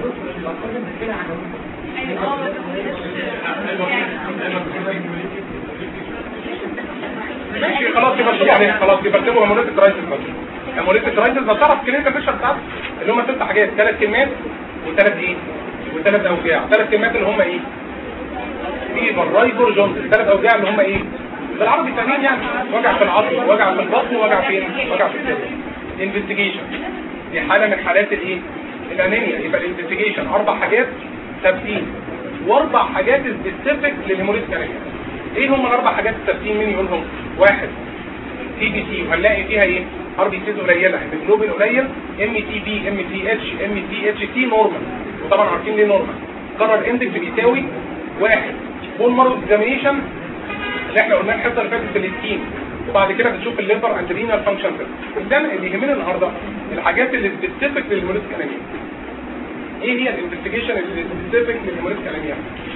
[SPEAKER 1] ماشي خلاص يبقى شوف عليها، خلاص يبقى اكتبوا هيموليتيك كرايسيس بس. هيموليتيك كرايسيس ده تعرف كلمه البشر بتاعته اللي هم ست حاجات، ثلاث كلمات وثلاث ايه؟ وثلاث اوجاع. ثلاث كلمات اللي هم ايه؟ فيبر رايبر جوندس. ثلاث اوجاع اللي هم ايه؟ بالعربي فاهمين يعني، وجع في العظم وجع في البطن وجع فين؟ وجع في الكبد. انفستيجيشن دي حاله من حالات الايه؟ الانيميا. يبقى الانفستيجيشن اربع حاجات ثابتين واربع حاجات سبيسيفيك للهيموليتيك انيميا. ايه هم الاربع حاجات الثابتين؟ مين يقولهم؟ واحد تي بي سي، وهنلاقي فيها ايه؟ ار بي سيز قليله، الجلوبين قليل، ام تي بي، ام تي اتش، ام تي اتش تي نورمال، وطبعا عارفين ليه نورمال. قرر اندكس بيساوي واحد. بون مارو اكزامينيشن اللي احنا قلناه الحصه اللي فاتت في السكين، وبعد كده بنشوف الليفر اند رينال فانكشن. ده اللي يهمنا النهارده الحاجات اللي سبيسيفيك للهيموليتيك انيميا. ايه هي الانفستيجيشن اللي سبيسيفيك للهيموليتيك انيميا؟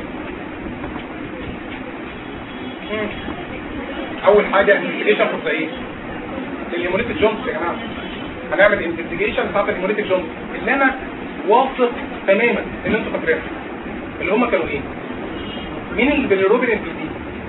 [SPEAKER 1] اول حاجه انفستيجيشن في ايه؟ الهيموليتيك جونز يا جماعه. هنعمل انفستيجيشن بتاعت الهيموليتيك جونز اللي انا واثق تماما ان انتوا فاكرينها، اللي هم كانوا ايه؟ مين اللي بالروبين انفستيجيشن؟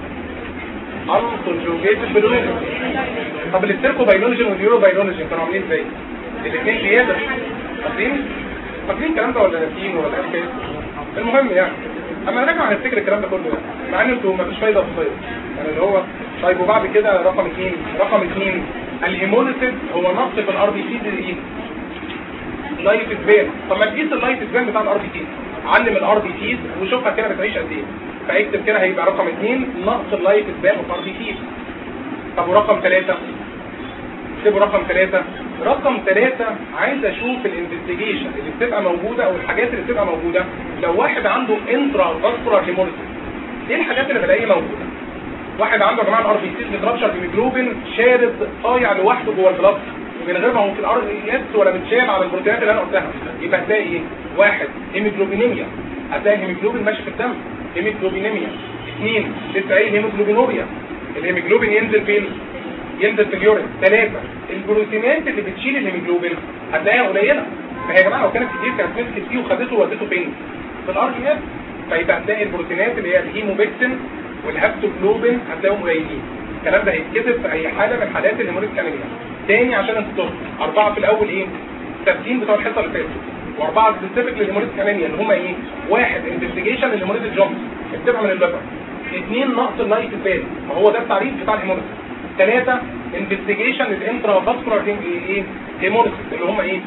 [SPEAKER 1] الكونجوجيتد بالروبين. طب الاستيركو بايلونجين واليورو بايلونجين كانوا عاملين ازاي؟ الاثنين زياده. فاكرين؟ فاكرين الكلام ده ولا ناسيين ولا ايه؟ المهم يعني اما نرجع هنفتكر الكلام ده كله مع ان انتوا ما فيش فايده في الصيد يعني اللي هو. طيب وبعد كده رقم اثنين، رقم اثنين الهيموليسيس هو نقص في الار بي سي دي ايه؟ لايت سبان. طب ما تقيس اللايت سبان بتاع الار بي سي، علم الار بي سي وشوفها كده بتعيش قد ايه، فاكتب كده هيبقى رقم اثنين نقص اللايت سبان في الار بي سي. طب ورقم ثلاثة اكتبوا رقم ثلاثة. رقم ثلاثة عايز اشوف الانفستيجيشن اللي بتبقى موجودة او الحاجات اللي بتبقى موجودة لو واحد عنده انترا فاسكولار هيموليسيس. ايه الحاجات اللي بلاقيها موجودة؟ واحد عنده يا جماعه الار بي سي مترابشر بهيموجلوبين شارد طايع لوحده جوه البلاد من غير ما هو في الار اس ولا متشال على البروتينات اللي انا قلتها. يبقى هتلاقي ايه؟ واحد هيموجلوبينيميا، هتلاقي الهيموجلوبين ماشي في الدم، هيموجلوبينيميا. اثنين لسه قايل هيموجلوبينوريا، الهيموجلوبين ينزل فين؟ ينزل في اليورين. ثلاثة البروتينات اللي بتشيل الهيموجلوبين هتلاقيها قليله. فهي يا جماعه لو كانت كتير كانت مسكت فيه وخدته وودته فين؟ في الار اس. فيبقى هتلاقي البروتينات اللي هي الهيموبيكتين والهابتوجلوبين هتلاقيهم قليلين. الكلام ده هيتكتب في اي حاله من حالات الهيموليتيك انيميا. تاني عشان انت تفهم، اربعه في الاول ايه؟ الترتيب بتوع الحصه اللي فاتت، واربعه سبيسيفيك للهيموليتيك انيميا اللي هم ايه؟ واحد انفستيجيشن للهيموليتيك جونز اكتبها من الليفر. اثنين نقص اللايت سبان ما هو ده التعريف بتاع الهيموليتيك. ثلاثه انفستيجيشن للانترا فاسكولار ايه؟ هيموليتيك اللي هم ايه؟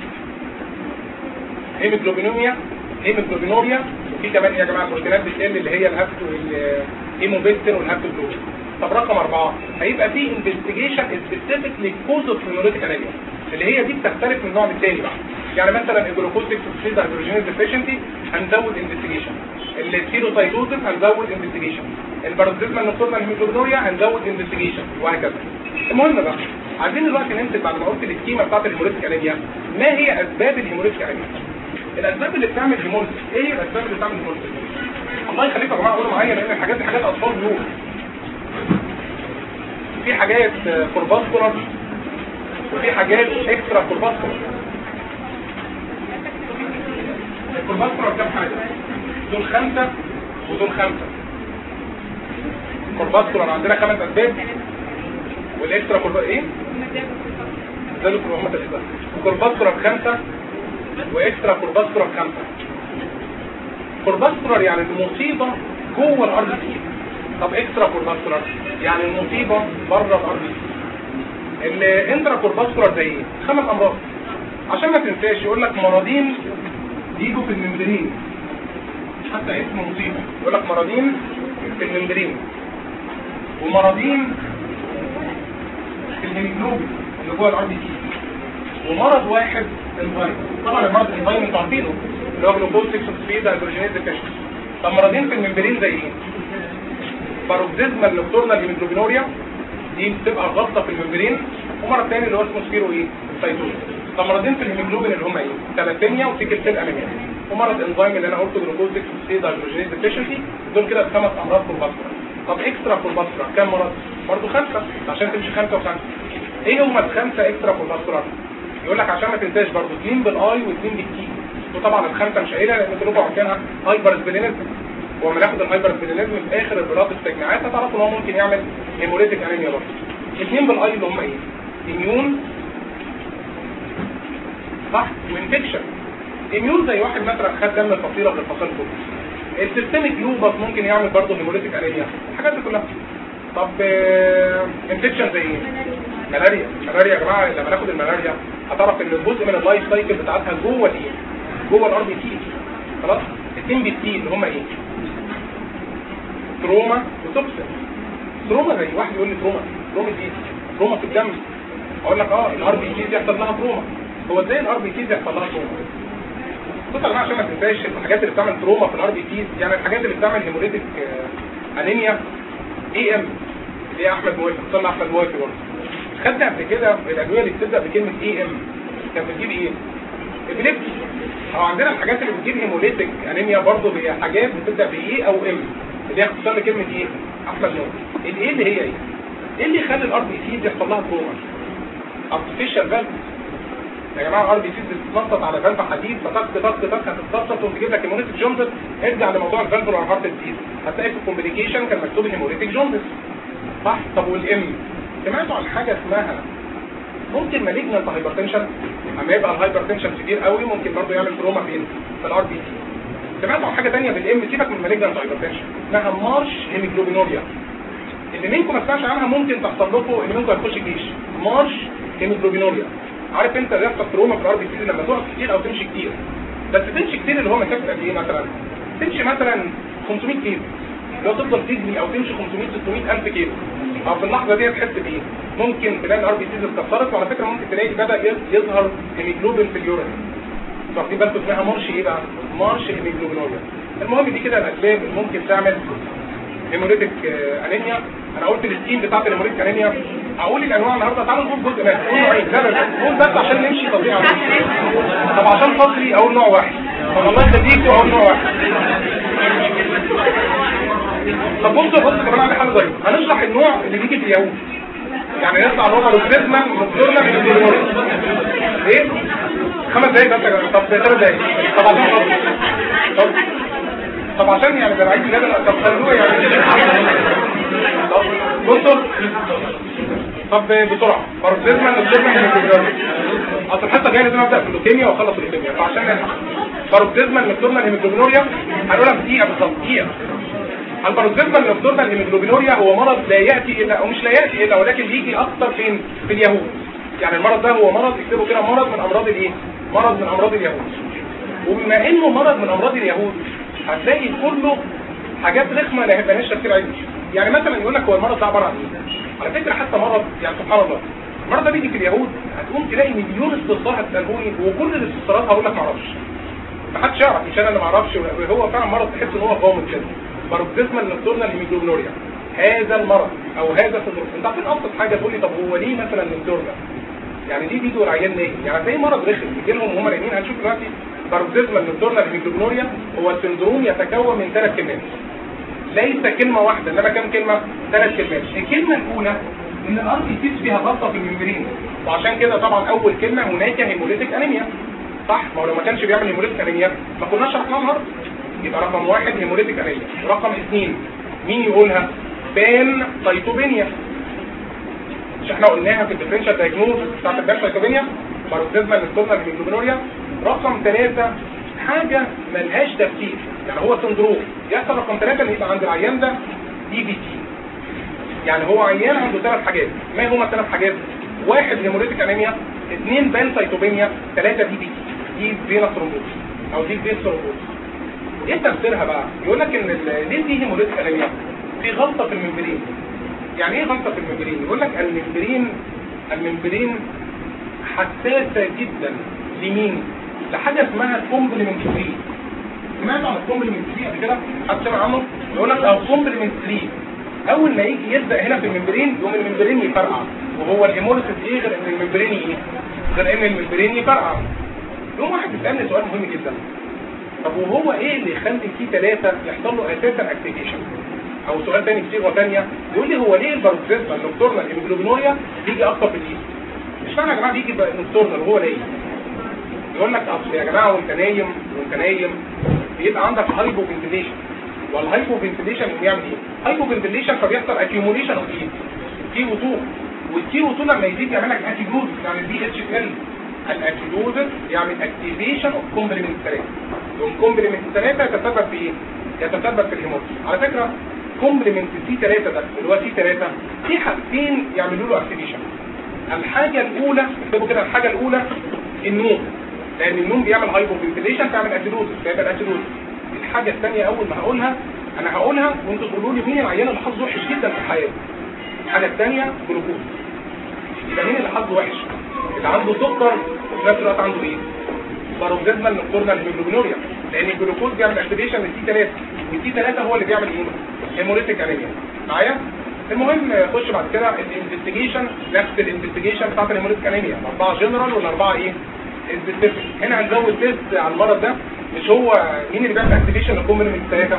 [SPEAKER 1] هيموجلوبينوميا، هيموجلوبينوريا، وفي كمان يا جماعه بروتينات بتقل اللي هي الهابتو الهيموبيكتين والهابتوجلوبين. طب رقم أربعة هيبقى فيه انفستيجيشن سبيسيفيك للكوز اوف هيموليتيك انيميا اللي هي دي بتختلف من نوع للتاني بقى. يعني مثلا الجلوكوزيك سوكسيد هيدروجينيز ديفيشنسي هنزود انفستيجيشن، الثيروتايتوزيس هنزود انفستيجيشن، البارازيتمال نوكتورنال هيموجلوبينوريا هنزود انفستيجيشن وهكذا. المهم بقى عايزين دلوقتي نمسك بعد ما قلت السكيما بتاعت الهيموليتيك انيميا ما هي اسباب الهيموليتيك انيميا؟ الاسباب اللي بتعمل هيموليتيك ايه هي الاسباب اللي بتعمل هيموليتيك؟ الله يخليكم يا جماعه قولوا معايا لان الحاجات دي حاجات اطفال بيقولوا. في حاجات كورباسكولار وفي حاجات اكسترا كورباسكولار. الكورباسكولار كام حاجه؟ دول خمسه ودول خمسه. الكورباسكولار عندنا خمس اسباب والاكسترا كورباسكولار ايه؟ زي هم ثلاثه. الكورباسكولار خمسه واكسترا كورباسكولار خمسه. كورباسكولار يعني المصيبه جوه الارض دي. طب اكسترا كورباسكولار يعني المصيبه بره الارض دي. الانترا كورباسكولار زي ايه؟ خمس امراض عشان ما تنساش. يقول لك مرضين يجوا في الممبرين حتى اسم مصيبه. يقول لك مرضين في الممبرين ومرضين في الهيموجلوبين اللي جوه الار بي سي، ومرض واحد انفايم. طبعا المرض الانفايم انتوا عارفينه اللي هو جلوكوز ستة فوسفيد هيدروجينيز ديفيشنسي. طب مرضين في الممبرين زي ايه؟ باروكسيزمال نوكتورنال هيموجلوبينوريا، دي بتبقى غلطه في الممبرين، ومرض ثاني اللي هو اسمه سبيرو ايه؟ سايتوز. طب مرضين في الهيموجلوبين اللي هم ايه؟ ثلاثيميا وسيكل سيل انيميا، ومرض انزيم اللي انا قلته جلوكوز ستة فوسفيد هيدروجينيز ديفيشنسي. دول كده خمس امراض كولباسترا. طب اكسترا كولباسترا كام مرض؟ برضه خمسه، عشان تمشي خمسه وخمسه. ايه هم الخمسه اكسترا كولباسترا؟ يقول لك عشان ما تنساش برضه اثنين بالاي واثنين بالتي. وطبعا الخمسه مش قايلها لان كلكم عارفينها. هايبر سبلينيزم، وما ناخد الهايبر سبلينيزم في اخر البلاط التجميعات هتعرفوا ان هو ممكن يعمل هيموليتيك انيميا برضه. اثنين بالاي اللي هم ايه؟ اميون صح وانفكشن. اميون زي واحد مثلا خد دم الفصيله في الفصيل كله. السيستميك لوبس ممكن يعمل برضه هيموليتيك انيميا، الحاجات دي كلها. طب انفكشن زي ايه؟ ملاريا. ملاريا يا جماعه لما ناخد الملاريا هتعرف ان الجزء من اللايف سايكل بتاعتها جوه الايه؟ جوه الار بي تي. خلاص؟ الاثنين بي تي اللي هم ايه؟ تروما وتوكسين. تروما زي واحد يقول لي تروما تروما دي تروما في الدم، اقول لك اه الار بي تي يحصل لها تروما. هو ازاي الار بي تي يحصل لها تروما؟ بص يا جماعه عشان ما تنساش الحاجات اللي بتعمل تروما في الار بي تي، يعني الحاجات اللي بتعمل هيموليتيك انيميا اي ام اللي هي احمد موافق، صلى احمد موافق برضه. خدنا قبل كده الادويه اللي بتبدا بكلمه اي ام كانت بتجيب ايه؟ ابليبسي. او عندنا الحاجات اللي بتجيب هيموليتيك انيميا برضه هي حاجات بتبدا باي او ام اللي هي اختصار لكلمه ايه؟ احمد موافق. الايه اللي هي ايه؟ ايه اللي يخلي الار بي سي يحصل لها تروما؟ ارتفيشال فالف. يا جماعه الار بي سي بتتنطط على فالف حديد فطق طق طق هتتنطط وتجيب لك هيموليتيك جوندس. ارجع لموضوع الفالف والهارت ديزيز هتلاقي في الكومبليكيشن كان مكتوب هيموليتيك جوندس صح. طب والام سمعتوا عن حاجه اسمها ممكن مالجنانت هايبرتنشن؟ اما يبقى الهايبرتنشن كبير قوي ممكن برضه يعمل تروما فين؟ في الار بي سي. سمعتوا عن حاجه ثانيه بالام سيبك من مالجنانت هايبرتنشن اسمها مارش هيموجلوبينوريا. اللي منكم ما سمعش عنها ممكن تحصل لكم اللي منكم هيخش جيش. مارش هيموجلوبينوريا. عارف انت يحصل تروما في الار بي سي لما تقف كتير او تمشي كتير، بس تمشي كتير اللي هو مسافه قد ايه مثلا؟ تمشي مثلا خمسمية كيلو، لو تفضل تجري او تمشي خمسمية ستمية الف كيلو، او في اللحظه دي تحس بايه؟ ممكن تلاقي الار بي سي اتكسرت، وعلى فكره ممكن تلاقي بدا يظهر هيموجلوبين في اليورين. واخدين بالكم اسمها مارش ايه بقى؟ مارش هيموجلوبينوريا. المهم دي كده الاسباب اللي ممكن تعمل هيموليتيك انيميا. انا قلت السكيم بتاعت الهيموليتيك انيميا، هقول الانواع النهارده. تعالوا نقول جزء بس، قول نوعين. لا لا قول بس عشان نمشي تطبيق. طب عشان فصلي اقول نوع واحد. طب الله يخليك اقول نوع واحد. طب بصوا بصوا كمان على حاجه ظريفه، هنشرح النوع اللي بيجي في اليهود. يعني نطلع نوع روكسيزما نوكتورنا من الهيموليتيك ايه؟ خمس دقايق بس يا جماعه. طب ثلاث دقايق. طب عشان طب طب عشان يعني ده عايز اللبن. طب خلوه يعني طب بصوا طب بسرعه باركسيزما نوكتورنا من الهيموليتيك. اصل الحصه الجايه لازم ابدا في اللوكيميا واخلص اللوكيميا، فعشان نلحق باركسيزما نوكتورنا الهيموجلوبينوريا هنقولها في دقيقه بالظبط. دقيقه. الباروكسيزما نوكتورنال هيموجلوبينوريا هو مرض لا ياتي الا او مش لا ياتي الا ولكن بيجي اكتر فين؟ في اليهود. يعني المرض ده هو مرض اكتبوا كده مرض من امراض الايه؟ مرض من امراض اليهود. وبما انه مرض من امراض اليهود هتلاقي كله حاجات رخمه لا يبقى كتير علم. يعني مثلا يقول لك هو المرض ده عباره عن ايه؟ على فكره حتى مرض يعني سبحان الله المرض ده بيجي في اليهود هتقوم تلاقي مليون استفسار هتسالوني وكل الاستفسارات هقول لك ما اعرفش. ما حدش يعرف مش انا اللي ما اعرفش. وهو فعلا مرض تحس ان هو غامض كده. باروكسيزما نوكتورنال هيموجلوبينوريا هذا المرض او هذا السندروم. انت عارفين ابسط حاجه تقول لي طب هو ليه مثلا نوكتورنال؟ يعني ليه بيجوا العيان نايم؟ يعني زي مرض رخم بيجي لهم وهم نايمين. هنشوف دلوقتي باروكسيزما نوكتورنال هيموجلوبينوريا هو سندروم يتكون من ثلاث كلمات. ليس كلمه واحده انما كام كلمه؟ ثلاث كلمات. الكلمه الاولى ان الار بي سي فيها غلطه في الممبرين، وعشان كده طبعا اول كلمه هناك هيموليتيك انيميا صح؟ ما هو لو ما كانش بيعمل هيموليتيك انيميا ما كناش شرحناها النهارده. يبقى رقم واحد هيموليتيك انيميا. رقم اثنين مين يقولها؟ بان سايتوبينيا. مش احنا قلناها في الديفرنشال دايجنوز بتاعت البان سايتوبينيا باروكسيزما نوكتورنال هيموجلوبينوريا. رقم ثلاثة حاجة ملهاش تفسير، يعني هو سندروم يحصل. رقم ثلاثة ان يبقى عند العيان ده دي بي تي، يعني هو عيان عنده ثلاث حاجات. ما هما الثلاث حاجات؟ واحد هيموليتيك انيميا، اثنين بان سايتوبينيا، ثلاثة دي بي تي. دي فينا ثرومبوز او دي فين ثرومبوز. ايه تفسيرها بقى؟ يقول لك ان ليه دي هيموليتيك انيميا؟ في غلطة في الممبرين. يعني ايه غلطه في الممبرين؟ يقول لك الممبرين الممبرين حساسه جدا لمين؟ لحاجه اسمها كومبلمنت ثلاثة. سمعت عن الكومبلمنت ثلاثة قبل كده؟ حد سمع عنه؟ يقول لك اه كومبلمنت ثلاثة اول ما يجي يبدا هنا في الممبرين يقوم الممبرين يفرقع. وهو الهيموليسيس ايه غير ان الممبرين ايه؟ غير ان الممبرين يفرقع. يوم واحد بيسالني سؤال مهم جدا، طب وهو ايه اللي يخلي تي ثلاثة يحصل له اساسا اكتيفيشن؟ او سؤال ثاني بصيغه ثانيه يقول لي هو ليه الباروكسيزما النكتورنال الهيموجلوبينوريا بيجي اكتر في الايد؟ مش معنى يا جماعه بيجي نكتورنال وهو ليه؟ يقول لك اصل يا جماعه وانت نايم وانت نايم بيبقى عندك هايبو فنتيليشن، والهايبو فنتيليشن بيعمل ايه؟ هايبو فنتيليشن فبيحصل اكيوميليشن اوف هيت تي او اتنين، والتي او اتنين لما يزيد يعمل لك اكيدوز يعني البي اتش ال. الاكيدوز يعمل اكتيفيشن اوف كومبلمنت ثلاثة. والكومبلمنت ثلاثة يتسبب في ايه؟ يتسبب في الهيموتوس. على فكره كومبلمنت سي ثلاثة ده اللي هو سي ثلاثة في حاجتين يعملوا له اكتيفيشن. الحاجه الاولى اكتبوا كده، الحاجه الاولى النوم، لان النوم بيعمل هايبو فنتيليشن فيعمل اكيدوز فيبقى اكيدوز. الحاجه الثانيه اول ما هقولها انا هقولها وانتوا تقولوا لي مين العيان اللي حظه وحش جدا في الحياه. الحاجه الثانيه جلوكوز. يبقى مين اللي حظه وحش؟ اللي عنده سكر وفي نفس الوقت عنده ايه؟ باروكسيزمال نكتورنال هيموجلوبينوريا، لان الجلوكوز بيعمل اكتيفيشن للسي ثلاثة، والسي ثلاثة هو اللي بيعمل ايه؟ هيموليتيك انيميا. معايا؟ المهم خش بعد كده الانفستيجيشن، نفس الانفستيجيشن بتاعت الهيموليتيك انيميا، اربعه جنرال والاربعه ايه؟ سبيسيفيك. هنا هنزود تيست على المرض ده، مش هو مين اللي بيعمل اكتيفيشن للكومبلمنت ثلاثة؟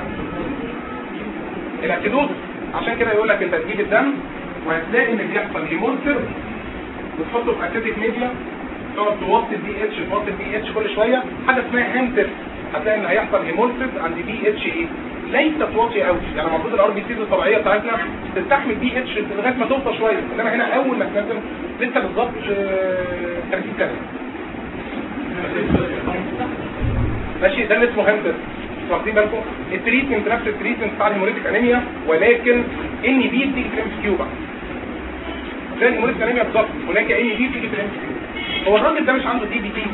[SPEAKER 1] الاكيدوز. عشان كده يقول لك انت تجيب الدم وهتلاقي ان بيحصل هيمولتر وتحطه في اسيتيك ميديا، تقعد توطي البي اتش توطي البي اتش كل شويه، حاجه اسمها هيمتر، هتلاقي ان هيحصل هيمولتر عند بي اتش ايه؟ ليست واطي قوي، يعني المفروض الار بي سيز الطبيعيه بتاعتنا تستحمل بي اتش لغايه ما توصل شويه، انما هنا اول ما تنزل لسه بالظبط ثلاثين سنه. ماشي، ده اللي اسمه هيمتر. واخدين بالكم؟ التريتمنت نفس التريتمنت بتاع الهيموليتيك انيميا، ولكن ان بي بتيجي في الام كيو بقى. زي الهيموليتيك انيميا بالظبط، هناك ان بي بتيجي في الام كيو. هو الراجل ده مش عنده دي بي تي،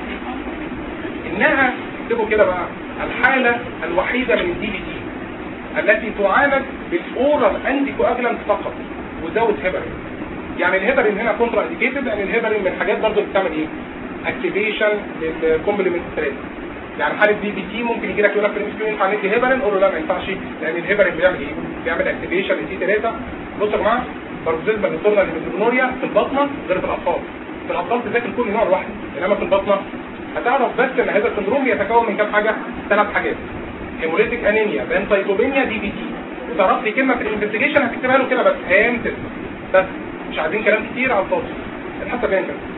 [SPEAKER 1] انها اكتبوا كده بقى الحاله الوحيده من الدي بي تي التي تعالج بالاورال انتي كواجلانت فقط وزود هيبرين. يعني الهيبرين هنا كونترا انديكيتد، لان الهيبرين من الحاجات برضه بتعمل ايه؟ اكتيفيشن للكومبلمنت ثلاثة. يعني حاله دي بي تي ممكن يجي لك يقول لك في الام ينفع ندي هيبرين، قول له لا ما ينفعش، لان الهيبرين بيعمل ايه؟ بيعمل اكتيفيشن للسي ثلاثة. بصوا يا جماعه، باروكسيزمال نكتورنال هيموجلوبينوريا في البطنه غير في الاطفال. في الاطفال تذاكر كل نوع لوحده، انما في البطنه هتعرف بس ان هذا السندروم بيتكون من كام حاجه؟ ثلاث حاجات: هيموليتيك انيميا، بانسايتوبينيا، دي بي تي. وتعرف لي كلمه في الانفستيجيشن هتكتبها له كده بس، هامتر بس، مش عايزين كلام كتير على الفاضي. الحته باينه.